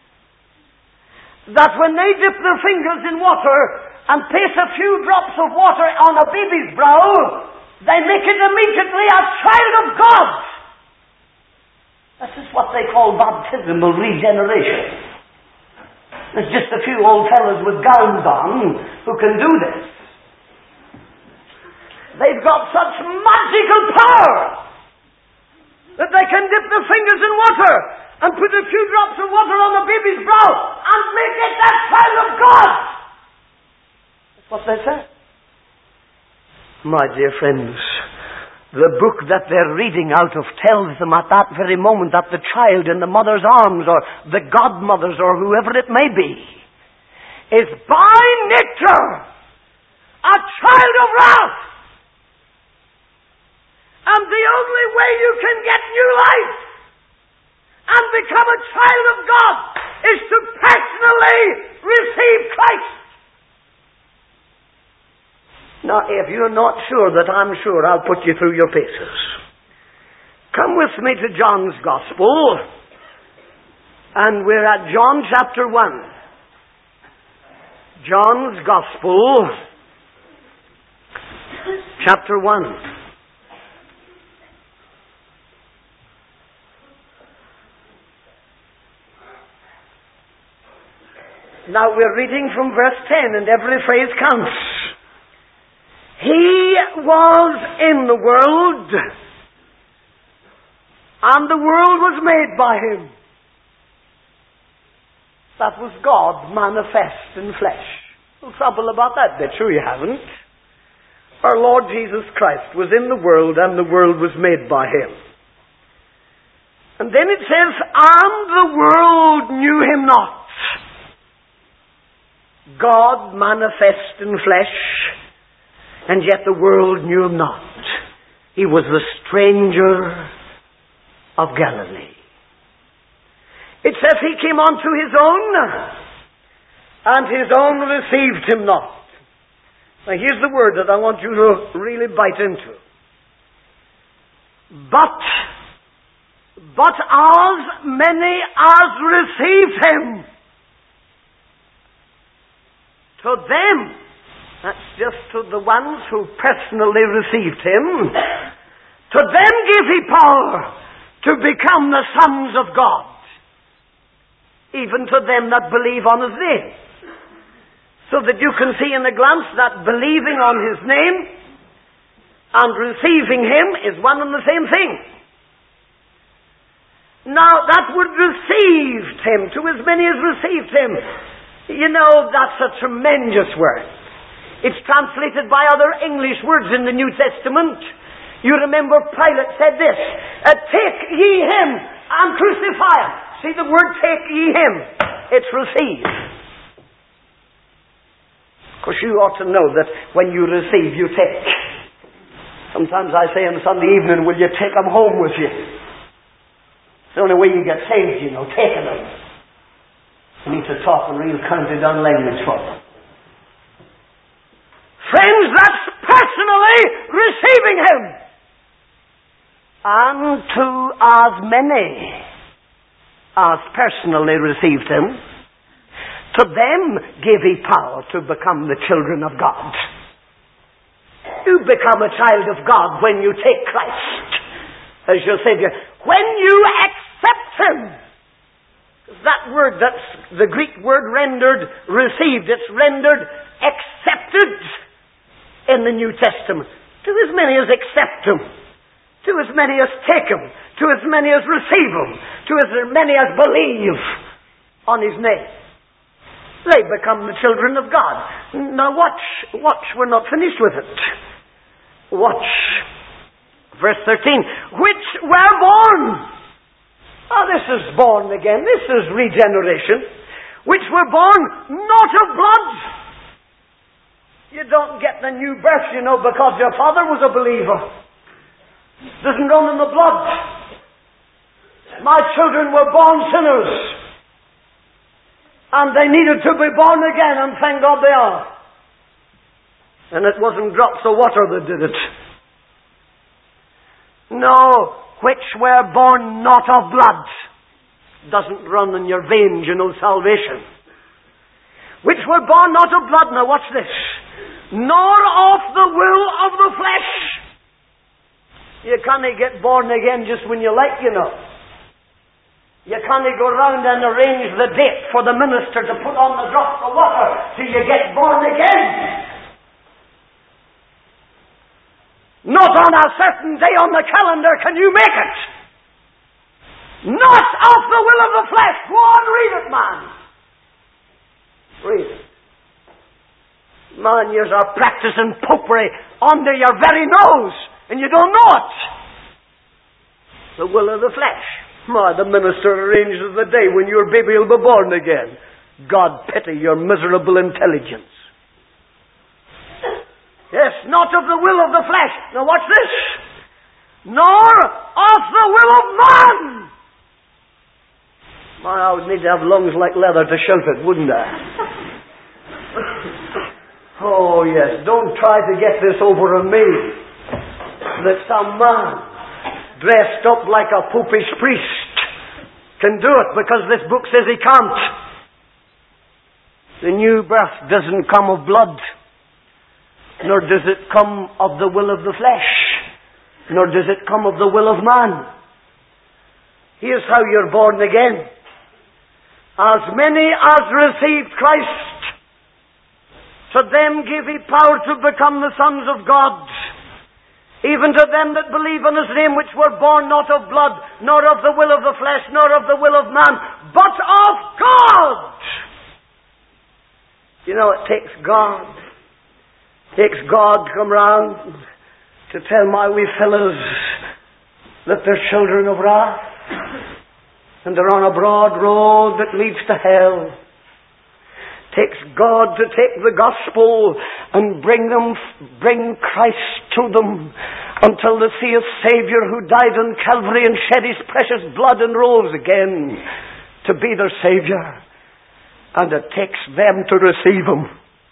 that when they dip their fingers in water and place a few drops of water on a baby's brow, they make it immediately a child of God. This is what they call baptismal regeneration. There's just a few old fellows with gowns on who can do this. They've got such magical power that they can dip their fingers in water and put a few drops of water on the baby's brow and make it that child of God. That's what they say. My dear friends, The book that they're reading out of tells them at that very moment that the child in the mother's arms, or the godmother's, or whoever it may be, is by nature a child of wrath. And the only way you can get new life and become a child of God is to personally receive Christ. Now, if you're not sure that I'm sure, I'll put you through your paces. Come with me to John's Gospel, and we're at John chapter one. John's Gospel, chapter one. Now we're reading from verse ten, and every phrase counts. He was in the world, and the world was made by him. That was God manifest in flesh. No trouble about that bit, sure you haven't. Our Lord Jesus Christ was in the world, and the world was made by him. And then it says, and the world knew him not. God manifest in flesh, and yet the world knew him not. He was the stranger of Galilee. It says he came unto his own, and his own received him not. Now here's the word that I want you to really bite into. But, but as many as received him, to them, that's just to the ones who personally received him, to them gave he power to become the sons of God, even to them that believe on his name. So that you can see in a glance that believing on his name and receiving him is one and the same thing. Now, that word received him, to as many as received him, you know, that's a tremendous word. It's translated by other English words in the New Testament. You remember Pilate said this, uh, take ye him and crucify him. See the word take ye him. It's receive. Of course, you ought to know that when you receive, you take. Sometimes I say on Sunday evening, will you take them home with you? It's the only way you get saved, you know, taking them. You need to talk in real county down language for them. Friends, that's personally receiving him. And to as many as personally received him, to them gave he power to become the children of God. You become a child of God when you take Christ as your Savior. When you accept him. That word, that's the Greek word rendered received. It's rendered accepted in the New Testament. To as many as accept him. To as many as take him. To as many as receive him. To as many as believe on his name. They become the children of God. Now watch, watch, we're not finished with it. Watch. Verse thirteen. Which were born. Oh, this is born again. This is regeneration. Which were born not of blood. You don't get the new birth, you know, because your father was a believer. It doesn't run in the blood. My children were born sinners. And they needed to be born again, and thank God they are. And it wasn't drops of water that did it. No, which were born not of blood. Doesn't run in your veins, you know, salvation. Which were born not of blood, now watch this. Nor of the will of the flesh. You can't get born again just when you like, you know. You can't go round and arrange the date for the minister to put on the drops of water till you get born again. Not on a certain day on the calendar can you make it. Not of the will of the flesh. Go on, read it, man. Read it. Man, you are practicing popery under your very nose, and you don't know it. The will of the flesh. My, the minister arranges the day when your baby will be born again. God pity your miserable intelligence. Yes, not of the will of the flesh. Now watch this. Nor of the will of man. My, I would need to have lungs like leather to shout it, wouldn't I? Oh yes, don't try to get this over on me. That some man dressed up like a popish priest can do it because this book says he can't. The new birth doesn't come of blood, nor does it come of the will of the flesh, nor does it come of the will of man. Here's how you're born again. As many as received Christ, to them gave he power to become the sons of God, even to them that believe on his name, which were born not of blood, nor of the will of the flesh, nor of the will of man, but of God. You know, it takes God. It takes God to come round to tell my wee fellows that they're children of wrath, and they're on a broad road that leads to hell. It takes God to take the gospel and bring them, bring Christ to them until they see a Savior who died on Calvary and shed his precious blood and rose again to be their Savior. And it takes them to receive him.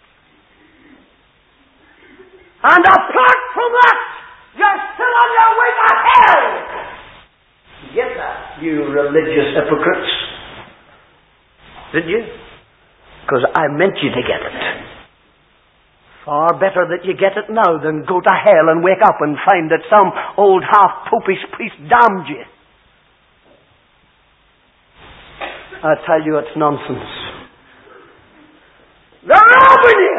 And apart from that, you're still on your way to hell. Get that, you religious hypocrites? Did you? Because I meant you to get it. Far better that you get it now than go to hell and wake up and find that some old half-popish priest damned you. I tell you, it's nonsense. They're robbing you!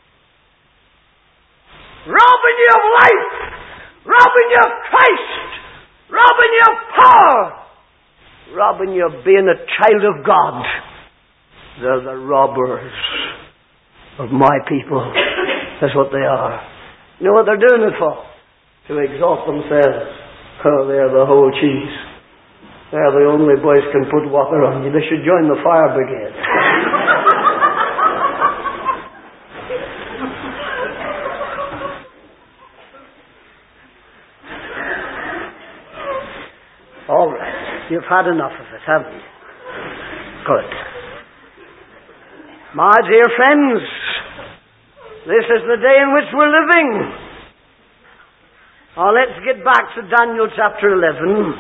Robbing you of life! Robbing you of Christ! Robbing you of power! Robbing you of being a child of God. They're the robbers of my people. That's what they are. You know what they're doing it for? To exalt themselves. Oh, they're the whole cheese. They're the only boys can put water on you. They should join the fire brigade. All right. You've had enough of it, haven't you? Good. My dear friends, this is the day in which we're living. Now let's get back to Daniel chapter eleven.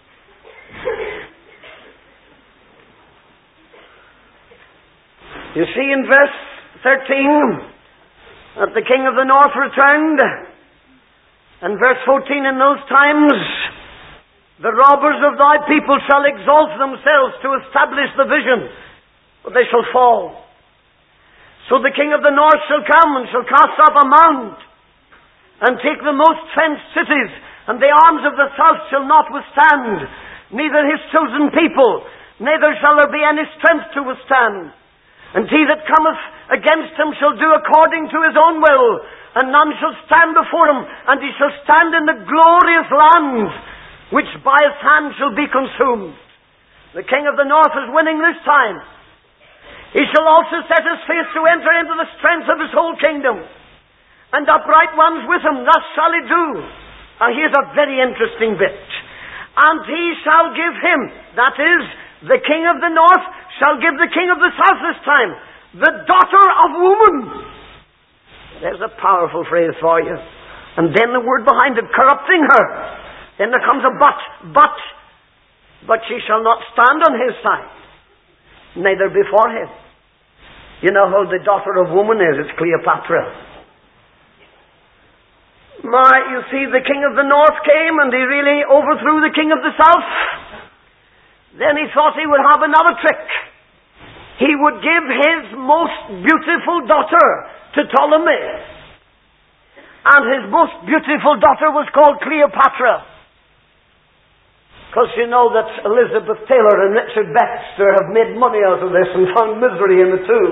You see in verse thirteen that the king of the north returned, and verse fourteen, in those times the robbers of thy people shall exalt themselves to establish the vision, but they shall fall. So the king of the north shall come and shall cast off a mound, and take the most fenced cities, and the arms of the south shall not withstand, neither his chosen people, neither shall there be any strength to withstand. And he that cometh against him shall do according to his own will, and none shall stand before him, and he shall stand in the glorious land, which by his hand shall be consumed. The king of the north is winning this time. He shall also set his face to enter into the strength of his whole kingdom, and upright ones with him, thus shall he do. Now here's a very interesting bit. And he shall give him, that is, the king of the north shall give the king of the south this time, the daughter of woman. There's a powerful phrase for you. And then the word behind it, corrupting her. Then there comes a but, but, but she shall not stand on his side, neither before him. You know who the daughter of woman is? It's Cleopatra. My, you see, the king of the north came and he really overthrew the king of the south. Then he thought he would have another trick. He would give his most beautiful daughter to Ptolemy. And his most beautiful daughter was called Cleopatra. Because you know that Elizabeth Taylor and Richard Baxter have made money out of this and found misery in the two.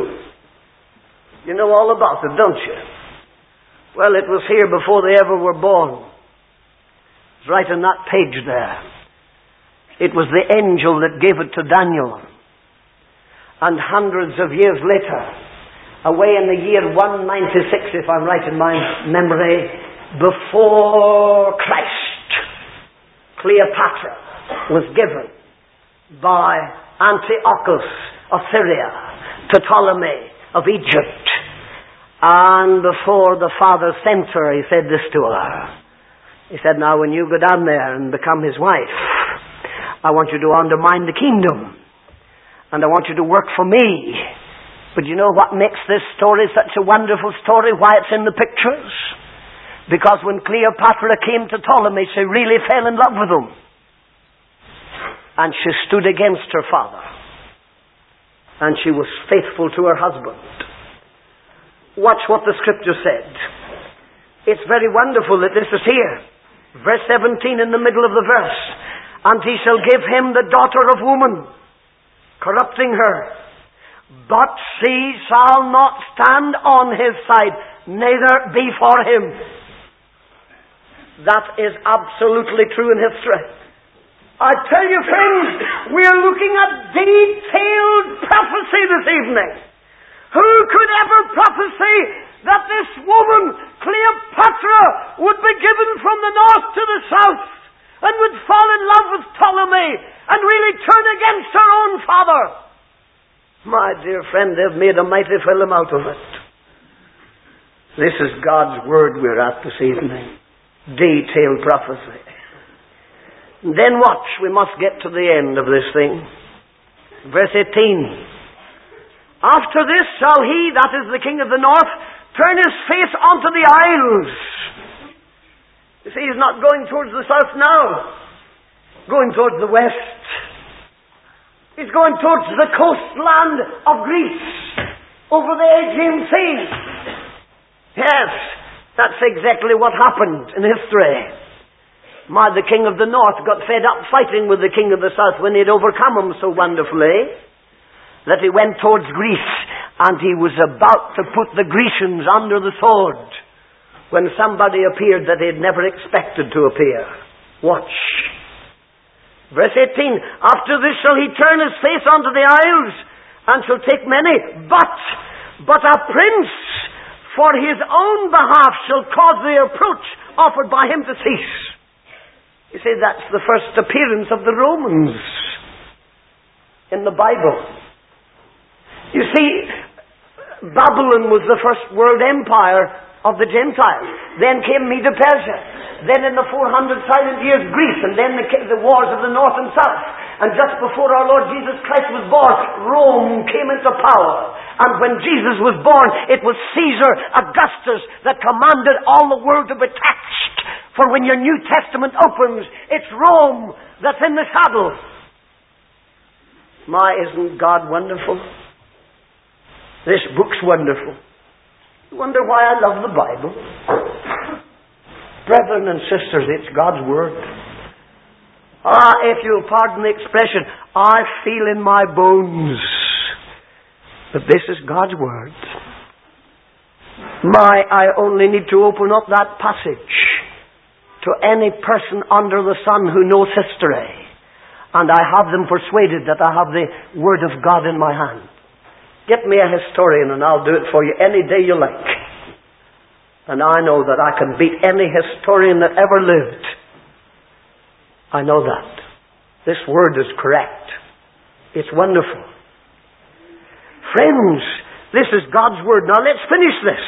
You know all about it, don't you? Well, it was here before they ever were born. It's right on that page there. It was the angel that gave it to Daniel. And hundreds of years later, away in the year one ninety-six, if I'm right in my memory, before Christ, Cleopatra was given by Antiochus of Syria to Ptolemy of Egypt. And before the father sent her, he said this to her. He said, now when you go down there and become his wife, I want you to undermine the kingdom. And I want you to work for me. But you know what makes this story such a wonderful story? Why it's in the pictures? Because when Cleopatra came to Ptolemy, she really fell in love with him. And she stood against her father. And she was faithful to her husband. Watch what the scripture said. It's very wonderful that this is here. Verse seventeen in the middle of the verse. And he shall give him the daughter of woman, corrupting her. But she shall not stand on his side, neither be for him. That is absolutely true in history. I tell you, friends, we are looking at detailed prophecy this evening. Who could ever prophesy that this woman, Cleopatra, would be given from the north to the south and would fall in love with Ptolemy and really turn against her own father? My dear friend, they've made a mighty film out of it. This is God's word we're at this evening. Detailed prophecy. Then watch, we must get to the end of this thing. Verse eighteen. After this shall he, that is the king of the north, turn his face onto the isles. You see, he's not going towards the south now. Going towards the west. He's going towards the coastland of Greece, over the Aegean Sea. Yes, that's exactly what happened in history. My, the king of the north got fed up fighting with the king of the south when he'd overcome him so wonderfully that he went towards Greece, and he was about to put the Grecians under the sword when somebody appeared that he'd never expected to appear. Watch. Verse eighteen, after this shall he turn his face unto the isles, and shall take many, but, but a prince for his own behalf shall cause the approach offered by him to cease. You see, that's the first appearance of the Romans in the Bible. You see, Babylon was the first world empire of the Gentiles. Then came Medo-Persia. Then in the four hundred silent years, Greece, and then the, the wars of the north and south. And just before our Lord Jesus Christ was born, Rome came into power. And when Jesus was born, it was Caesar Augustus that commanded all the world to be taxed. For when your New Testament opens, it's Rome that's in the saddle. My, isn't God wonderful? This book's wonderful. You wonder why I love the Bible? Brethren and sisters, it's God's Word. Ah, if you'll pardon the expression, I feel in my bones that this is God's Word. My, I only need to open up that passage to any person under the sun who knows history, and I have them persuaded that I have the Word of God in my hand. Get me a historian and I'll do it for you any day you like. And I know that I can beat any historian that ever lived. I know that. This word is correct. It's wonderful. Friends, this is God's word. Now let's finish this.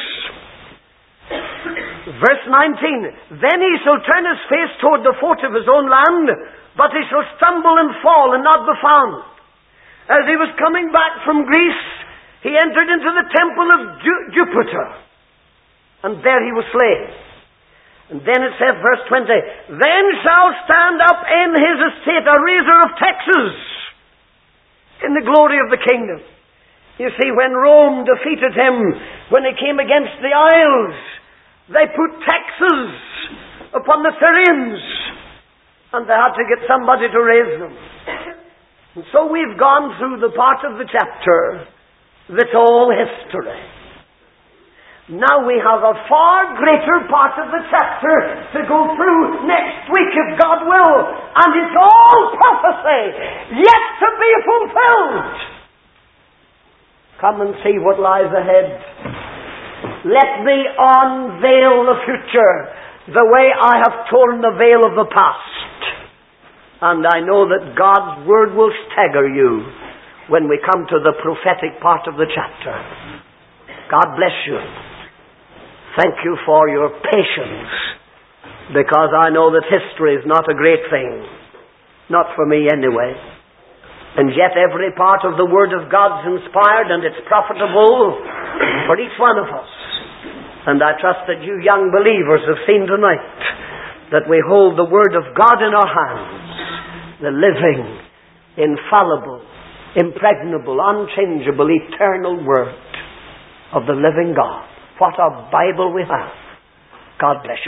Verse nineteen. Then he shall turn his face toward the fort of his own land, but he shall stumble and fall and not be found. As he was coming back from Greece, he entered into the temple of Ju- Jupiter. And there he was slain. And then it says, verse twenty, then shall stand up in his estate a raiser of taxes in the glory of the kingdom. You see, when Rome defeated him, when he came against the isles, they put taxes upon the Syrians. And they had to get somebody to raise them. And so we've gone through the part of the chapter that's all history. Now we have a far greater part of the chapter to go through next week, if God will. And it's all prophecy, yet to be fulfilled. Come and see what lies ahead. Let me unveil the future the way I have torn the veil of the past. And I know that God's Word will stagger you when we come to the prophetic part of the chapter. God bless you. Thank you for your patience, because I know that history is not a great thing. Not for me anyway. And yet every part of the Word of God is inspired, and it's profitable for each one of us. And I trust that you young believers have seen tonight that we hold the Word of God in our hands, the living, infallible, impregnable, unchangeable, eternal Word of the living God. What a Bible we have. God bless you.